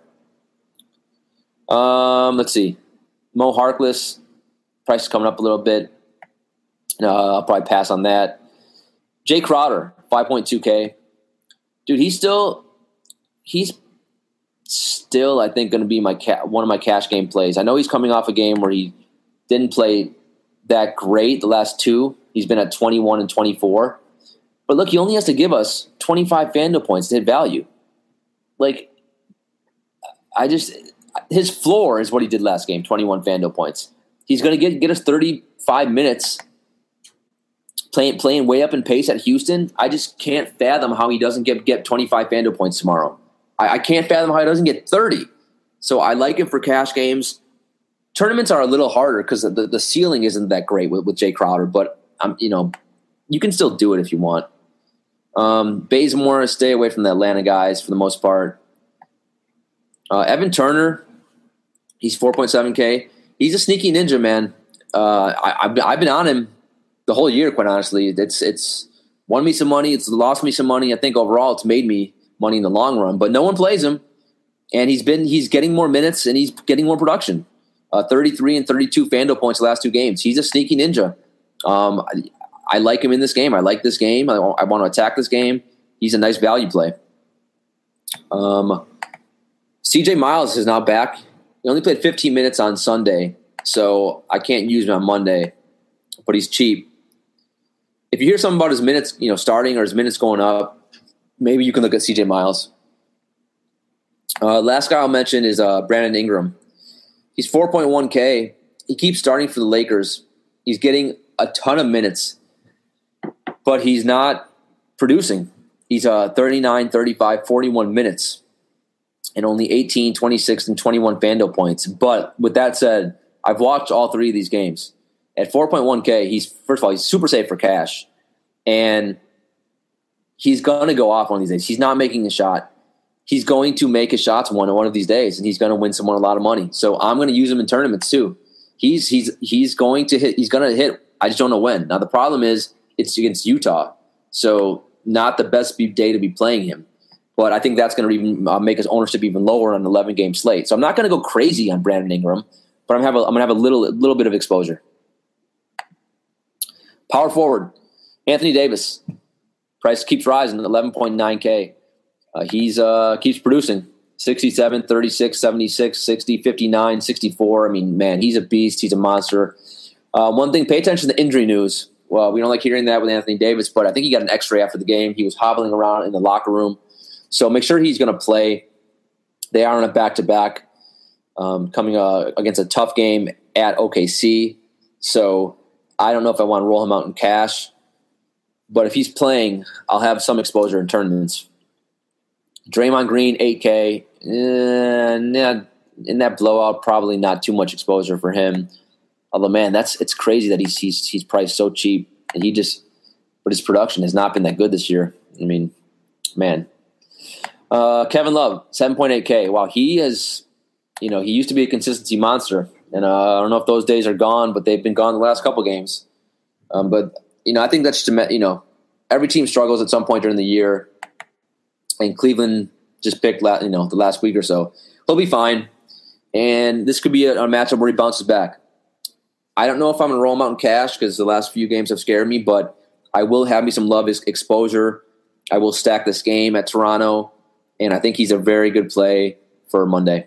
Um, let's see. Mo Harkless, price is coming up a little bit. Uh, I'll probably pass on that. Jay Crowder, five point two K. Dude, he's still he's still I think going to be my ca- one of my cash game plays. I know he's coming off a game where he didn't play that great the last two. He's been at twenty-one and twenty-four. But look, he only has to give us twenty-five FanDuel points to hit value. Like, I just his floor is what he did last game, twenty-one FanDuel points. He's going to get get us thirty-five minutes playing playing way up in pace at Houston. I just can't fathom how he doesn't get, get twenty-five FanDuel points tomorrow. I, I can't fathom how he doesn't get thirty. So I like him for cash games. Tournaments are a little harder because the, the ceiling isn't that great with, with Jay Crowder, but um, you know, you can still do it if you want. Um, Bazemore, stay away from the Atlanta guys for the most part. Uh, Evan Turner, he's four point seven K. He's a sneaky ninja, man. Uh, I, I've, I've been on him the whole year, quite honestly. It's it's won me some money. It's lost me some money. I think overall it's made me money in the long run. But no one plays him, and he's been he's getting more minutes and he's getting more production. Uh, thirty-three and thirty-two FanDuel points the last two games. He's a sneaky ninja. Um, I, I like him in this game. I like this game. I, I want to attack this game. He's a nice value play. Um, C J Miles is now back. He only played fifteen minutes on Sunday, so I can't use him on Monday, but he's cheap. If you hear something about his minutes, you know, starting or his minutes going up, maybe you can look at C J Miles. Uh, last guy I'll mention is uh, Brandon Ingram. He's four point one K. He keeps starting for the Lakers. He's getting a ton of minutes, but he's not producing. He's uh, thirty-nine, thirty-five, forty-one minutes. and only eighteen, twenty-six, and twenty-one FanDuel points. But with that said, I've watched all three of these games. At four point one K, he's first of all, he's super safe for cash. And he's going to go off one of these days. He's not making a shot. He's going to make his shots one one of these days, and he's going to win someone a lot of money. So I'm going to use him in tournaments too. He's he's he's going to hit. He's going to hit. I just don't know when. Now the problem is it's against Utah, so not the best day to be playing him. But I think that's going to even uh, make his ownership even lower on an eleven game slate. So I'm not going to go crazy on Brandon Ingram, but I'm have a, I'm going to have a little a little bit of exposure. Power forward, Anthony Davis. Price keeps rising at eleven point nine K. Uh, he's uh, keeps producing sixty-seven, thirty-six, seventy-six, sixty, fifty-nine, sixty-four. I mean, man, he's a beast. He's a monster. Uh, one thing, pay attention to the injury news. Well, we don't like hearing that with Anthony Davis, but I think he got an X-ray after the game. He was hobbling around in the locker room. So make sure he's going to play. They are on a back-to-back um, coming uh, against a tough game at O K C. So I don't know if I want to roll him out in cash. But if he's playing, I'll have some exposure in tournaments. Draymond Green, eight K. Eh, nah, in that blowout, probably not too much exposure for him. Although, man, that's it's crazy that he's he's he's priced so cheap, and he just, but his production has not been that good this year. I mean, man. Uh, Kevin Love, seven point eight K. Wow, he is, you know, he used to be a consistency monster, and uh, I don't know if those days are gone, but they've been gone the last couple games. Um, but you know, I think that's just, you know, every team struggles at some point during the year, and Cleveland just picked, you know, the last week or so. He'll be fine, and this could be a, a matchup where he bounces back. I don't know if I'm going to roll him out in cash because the last few games have scared me, but I will have me some Love exposure. I will stack this game at Toronto, and I think he's a very good play for Monday.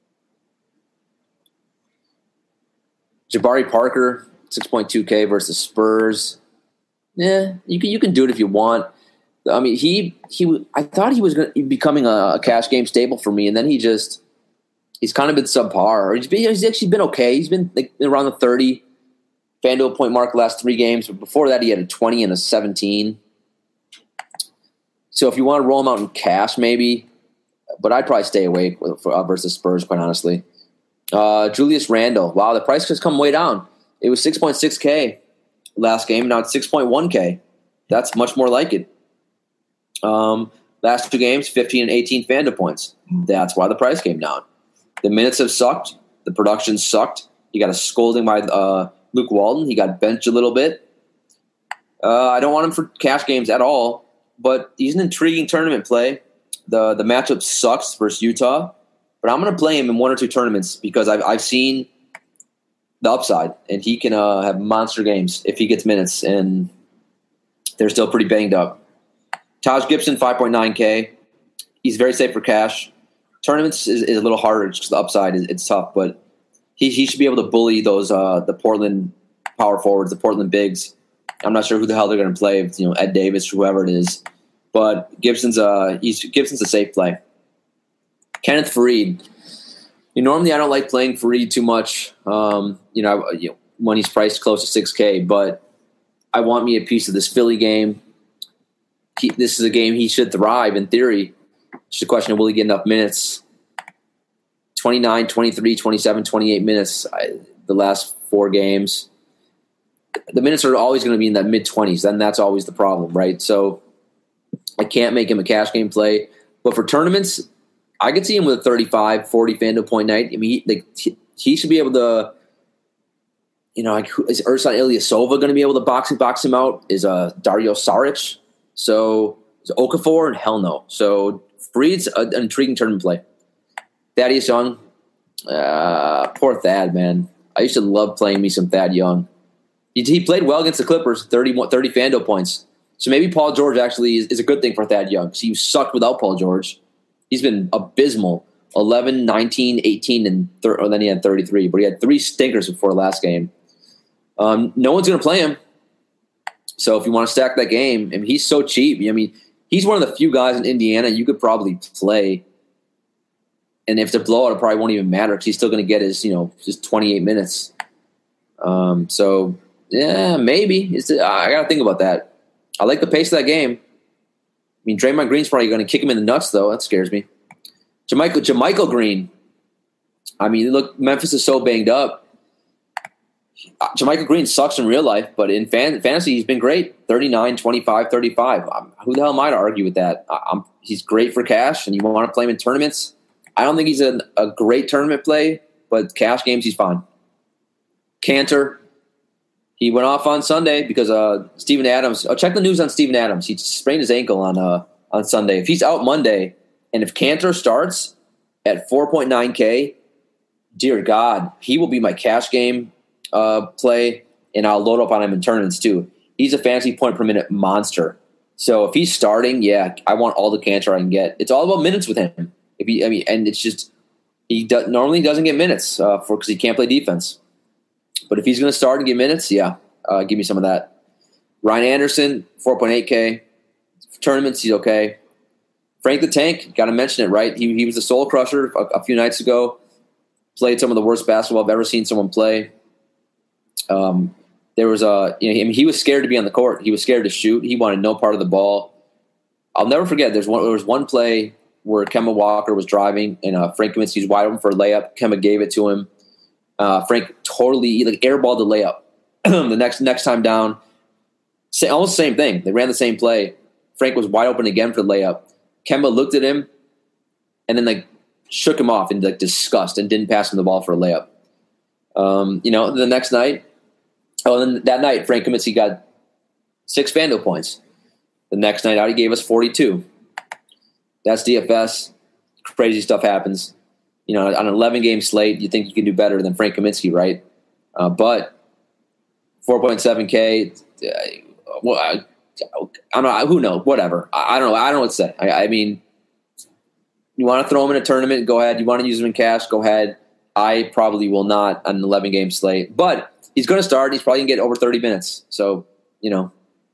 Jabari Parker, six point two K versus Spurs. Yeah, you can you can do it if you want. I mean, he he. I thought he was going to be becoming a, a cash game staple for me, and then he just he's kind of been subpar. He's, been, he's actually been okay. He's been like around the thirty FanDuel point mark the last three games, but before that he had a twenty and a seventeen. So if you want to roll him out in cash, maybe, but I'd probably stay away for, uh, versus Spurs, quite honestly. Uh, Julius Randle. Wow, the price has come way down. It was six point six K last game. Now it's six point one K. That's much more like it. Um, last two games, fifteen and eighteen FanDuel points. That's why the price came down. The minutes have sucked. The production sucked. You got a scolding by uh, Luke Walton. He got benched a little bit. Uh, I don't want him for cash games at all, but he's an intriguing tournament play. The the matchup sucks versus Utah, but I'm going to play him in one or two tournaments because I've I've seen the upside, and he can uh, have monster games if he gets minutes, and they're still pretty banged up. Taj Gibson, five point nine K. He's very safe for cash. Tournaments is, is a little harder just because the upside is it's tough, but he, he should be able to bully those uh, the Portland power forwards, the Portland bigs. I'm not sure who the hell they're going to play, you know, Ed Davis, whoever it is. But Gibson's uh he's Gibson's a safe play. Kenneth Faried. You know, normally I don't like playing Faried too much. Um, you know, you know, when he's priced close to six K, but I want me a piece of this Philly game. He, this is a game he should thrive in theory. It's just a question of will he get enough minutes. twenty-nine, twenty-three, twenty-seven, twenty-eight minutes I, the last four games. The minutes are always going to be in that mid-twenties. Then that's always the problem, right? So I can't make him a cash game play. But for tournaments, I could see him with a thirty-five, forty FanDuel point night. I mean, he, like, he, he should be able to, you know, like, is Ersan Ilyasova going to be able to box, box him out? Is uh, Dario Saric? So is Okafor? And hell no. So Faried's an intriguing tournament play. Thaddeus Young. Uh, poor Thad, man. I used to love playing me some Thad Young. He, he played well against the Clippers, thirty, thirty FanDuel points. So maybe Paul George actually is, is a good thing for Thad Young because he sucked without Paul George. He's been abysmal. eleven, nineteen, eighteen, and thir- or then he had thirty-three. But he had three stinkers before last game. Um, no one's going to play him. So if you want to stack that game, I mean, he's so cheap. I mean, he's one of the few guys in Indiana you could probably play. And if the blowout, it probably won't even matter because he's still going to get his, you know, just twenty-eight minutes. Um, so, yeah, maybe. It's, I got to think about that. I like the pace of that game. I mean, Draymond Green's probably going to kick him in the nuts, though. That scares me. Jermichael, Jermichael Green. I mean, look, Memphis is so banged up. Jermichael Green sucks in real life, but in fan, fantasy, he's been great. thirty-nine, twenty-five, thirty-five. Um, who the hell am I to argue with that? I'm, he's great for cash, and you want to play him in tournaments. I don't think he's a, a great tournament play, but cash games, he's fine. Cantor, he went off on Sunday because uh, Steven Adams. Oh, check the news on Steven Adams. He sprained his ankle on uh, on Sunday. If he's out Monday, and if Cantor starts at four point nine K, dear God, he will be my cash game uh, play, and I'll load up on him in tournaments too. He's a fantasy point per minute monster. So if he's starting, yeah, I want all the Cantor I can get. It's all about minutes with him. If he, I mean, and it's just he do, normally doesn't get minutes uh, for because he can't play defense. But if he's going to start and get minutes, yeah, uh, give me some of that. Ryan Anderson, four point eight K. For tournaments, he's okay. Frank the Tank, got to mention it, right? He he was a soul crusher a, a few nights ago. Played some of the worst basketball I've ever seen someone play. Um, there was a, you know, I mean, he was scared to be on the court. He was scared to shoot. He wanted no part of the ball. I'll never forget. There's one. There was one play where Kemba Walker was driving, and uh, Frank Kaminsky was wide open for a layup. Kemba gave it to him. Uh, Frank totally like airballed the layup. the next next time down, say, almost the same thing. They ran the same play. Frank was wide open again for the layup. Kemba looked at him, and then like shook him off in like disgust and didn't pass him the ball for a layup. Um, you know, the next night, oh, then that night Frank Kaminsky got six FanDuel points. The next night out, he gave us forty-two. That's D F S. Crazy stuff happens. You know, on an eleven-game slate, you think you can do better than Frank Kaminsky, right? Uh, but four point seven K, uh, well, I, I don't know. Who knows? Whatever. I, I don't know. I don't know what to say. I, I mean, you want to throw him in a tournament, go ahead. You want to use him in cash, go ahead. I probably will not on an eleven-game slate. But he's going to start. He's probably going to get over thirty minutes. So, you know.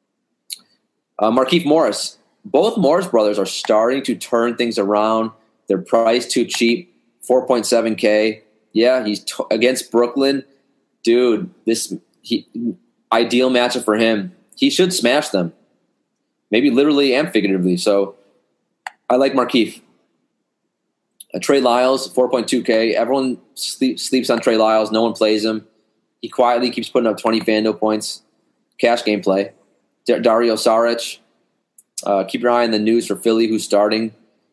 Uh, Markieff Morris. Both Morris brothers are starting to turn things around. They're priced too cheap. four point seven K. Yeah, he's t- against Brooklyn. Dude, this he, ideal matchup for him. He should smash them. Maybe literally and figuratively. So I like Markieff. Uh, Trey Lyles, four point two K. Everyone sleep, sleeps on Trey Lyles. No one plays him. He quietly keeps putting up twenty FanDuel points. Cash game play. D- Dario Saric. Uh, keep your eye on the news for Philly, who's starting.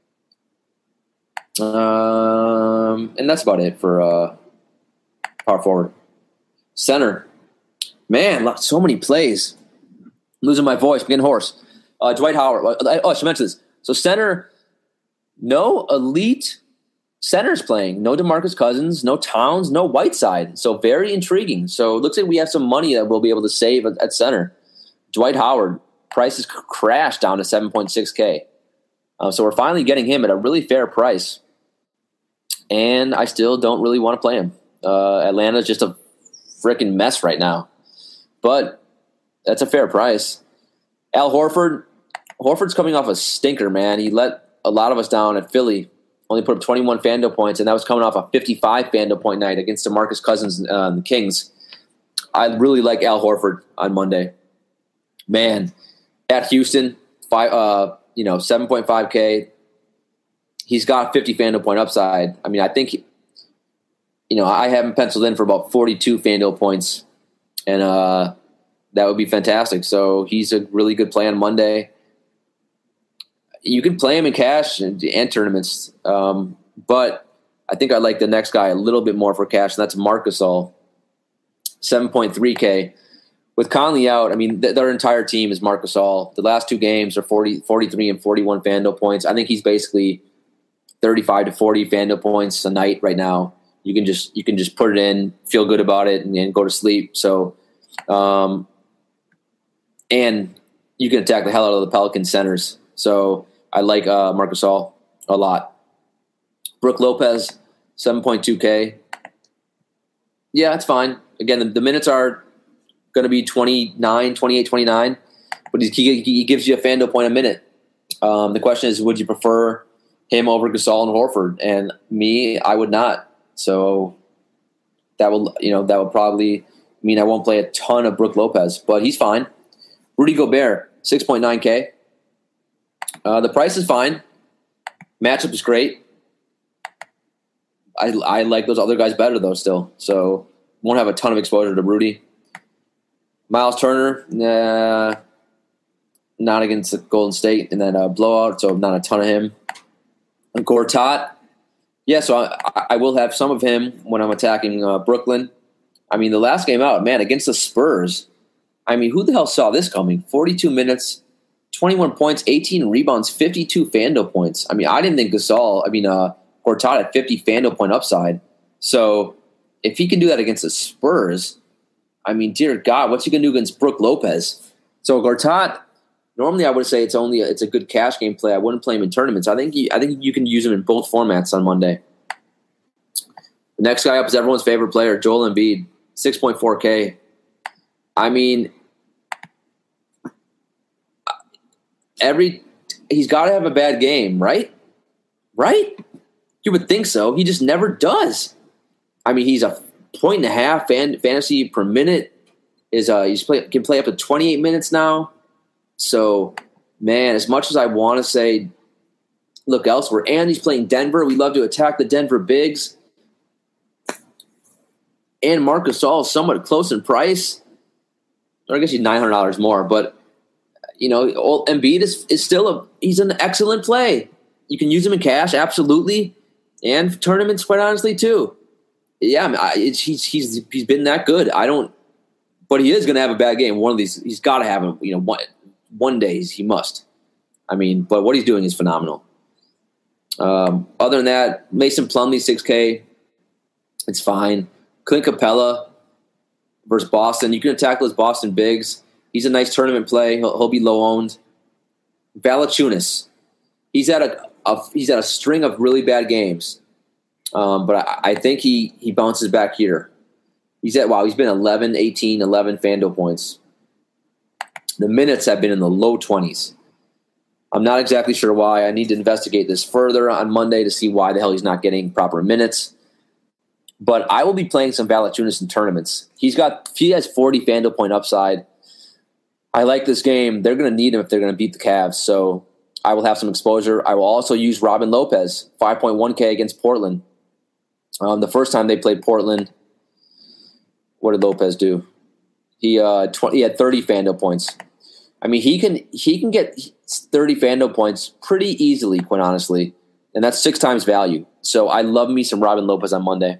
Um, and that's about it for uh, power forward. Center. Man, so many plays. I'm losing my voice. I'm getting hoarse. Uh, Dwight Howard. Oh, I should mention this. So center, no elite centers playing. No DeMarcus Cousins, no Towns, no Whiteside. So very intriguing. So it looks like we have some money that we'll be able to save at, at center. Dwight Howard. Price has crashed down to seven point six K. Uh, so we're finally getting him at a really fair price. And I still don't really want to play him. Uh, Atlanta's just a freaking mess right now. But that's a fair price. Al Horford. Horford's coming off a stinker, man. He let a lot of us down at Philly. Only put up twenty-one FanDuel points, and that was coming off a fifty-five FanDuel point night against DeMarcus Cousins uh, and the Kings. I really like Al Horford on Monday. Man, at Houston, five, uh, you know, seven point five K. He's got fifty FanDuel point upside. I mean, I think, he, you know, I have him penciled in for about forty-two FanDuel points, and uh, that would be fantastic. So he's a really good play on Monday. You can play him in cash and, and tournaments, um, but I think I like the next guy a little bit more for cash, and that's Marc Gasol, seven point three K. With Conley out, I mean, th- their entire team is Marc Gasol. The last two games are forty, forty-three and forty-one FanDuel points. I think he's basically thirty-five to forty FanDuel points a night right now. You can just you can just put it in, feel good about it, and, and go to sleep. So, um, and you can attack the hell out of the Pelican centers. So I like uh, Marc Gasol a lot. Brook Lopez, seven point two K. Yeah, that's fine. Again, the, the minutes are going to be twenty-nine, twenty-eight, twenty-nine, but he, he gives you a FanDuel point a minute. Um, the question is, would you prefer him over Gasol and Horford? And me, I would not. So that will, you know, that would probably mean I won't play a ton of Brook Lopez, but he's fine. Rudy Gobert, six point nine K. Uh, the price is fine. Matchup is great. I I like those other guys better though still. So won't have a ton of exposure to Rudy. Miles Turner, nah, not against the Golden State in that uh, blowout, so not a ton of him. And Gortat, yeah, so I, I will have some of him when I'm attacking uh, Brooklyn. I mean, the last game out, man, against the Spurs. I mean, who the hell saw this coming? forty-two minutes, twenty-one points, eighteen rebounds, fifty-two FanDuel points. I mean, I didn't think Gasol, I mean, uh, Gortat had fifty FanDuel point upside. So if he can do that against the Spurs, I mean, dear God, what's he going to do against Brook Lopez? So Gortat, normally I would say it's only a, it's a good cash game play. I wouldn't play him in tournaments. I think he, I think you can use him in both formats on Monday. The next guy up is everyone's favorite player, Joel Embiid, six point four K. I mean, every he's got to have a bad game, right? Right? You would think so. He just never does. I mean, he's a point and a half fan, fantasy per minute. Is uh, he's play, can play up to twenty-eight minutes now. So, man, as much as I want to say, look elsewhere, and he's playing Denver. We love to attack the Denver bigs. And Marc Gasol is somewhat close in price. Or I guess he's nine hundred dollars more, but you know, Embiid is is still a he's an excellent play. You can use him in cash, absolutely, and tournaments, quite honestly, too. Yeah, I mean, I, it's, he's he's he's been that good. I don't, but he is going to have a bad game. One of these, he's got to have him. You know, one one day he must. I mean, but what he's doing is phenomenal. Um, other than that, Mason Plumlee six K, it's fine. Clint Capella versus Boston. You can attack those Boston bigs. He's a nice tournament play. He'll, he'll be low owned. Valanciunas. He's at a, a he's at a string of really bad games, um, but I, I think he he bounces back here. He's at wow. He's been eleven, eighteen, eleven FanDuel points. The minutes have been in the low twenties. I'm not exactly sure why. I need to investigate this further on Monday to see why the hell he's not getting proper minutes. But I will be playing some Valanciunas in tournaments. He's got he has forty FanDuel point upside. I like this game. They're going to need him if they're going to beat the Cavs. So I will have some exposure. I will also use Robin Lopez, five point one K against Portland. Um, the first time they played Portland, what did Lopez do? He uh, twenty, he had thirty FanDuel points. I mean, he can he can get thirty FanDuel points pretty easily, quite honestly, and that's six times value. So I love me some Robin Lopez on Monday.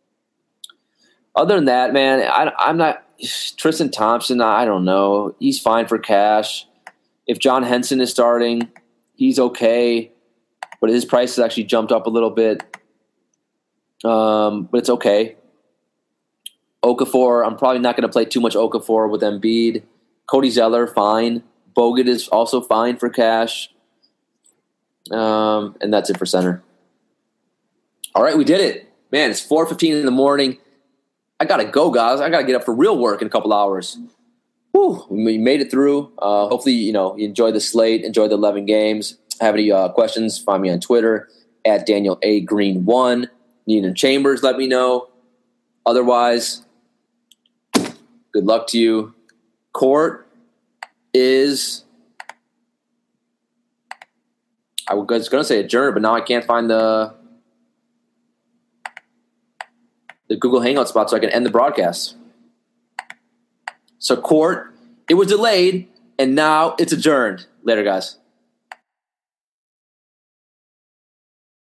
Other than that, man, I, I'm not Tristan Thompson. I don't know. He's fine for cash. If John Henson is starting, he's okay, but his price has actually jumped up a little bit. Um, but it's okay. Okafor, I'm probably not going to play too much Okafor with Embiid. Cody Zeller, fine. Bogut is also fine for cash. Um, and that's it for center. All right, we did it. Man, it's four fifteen in the morning. I got to go, guys. I got to get up for real work in a couple hours. Whew, we made it through. Uh, hopefully, you know, you enjoyed the slate, enjoyed the eleven games. Have any uh, questions, find me on Twitter, at Daniel A. Green one. Need in Chambers, let me know. Otherwise, good luck to you. Court is, I was going to say adjourned, but now I can't find the the Google Hangout spot so I can end the broadcast. So court, it was delayed, and now it's adjourned. Later, guys.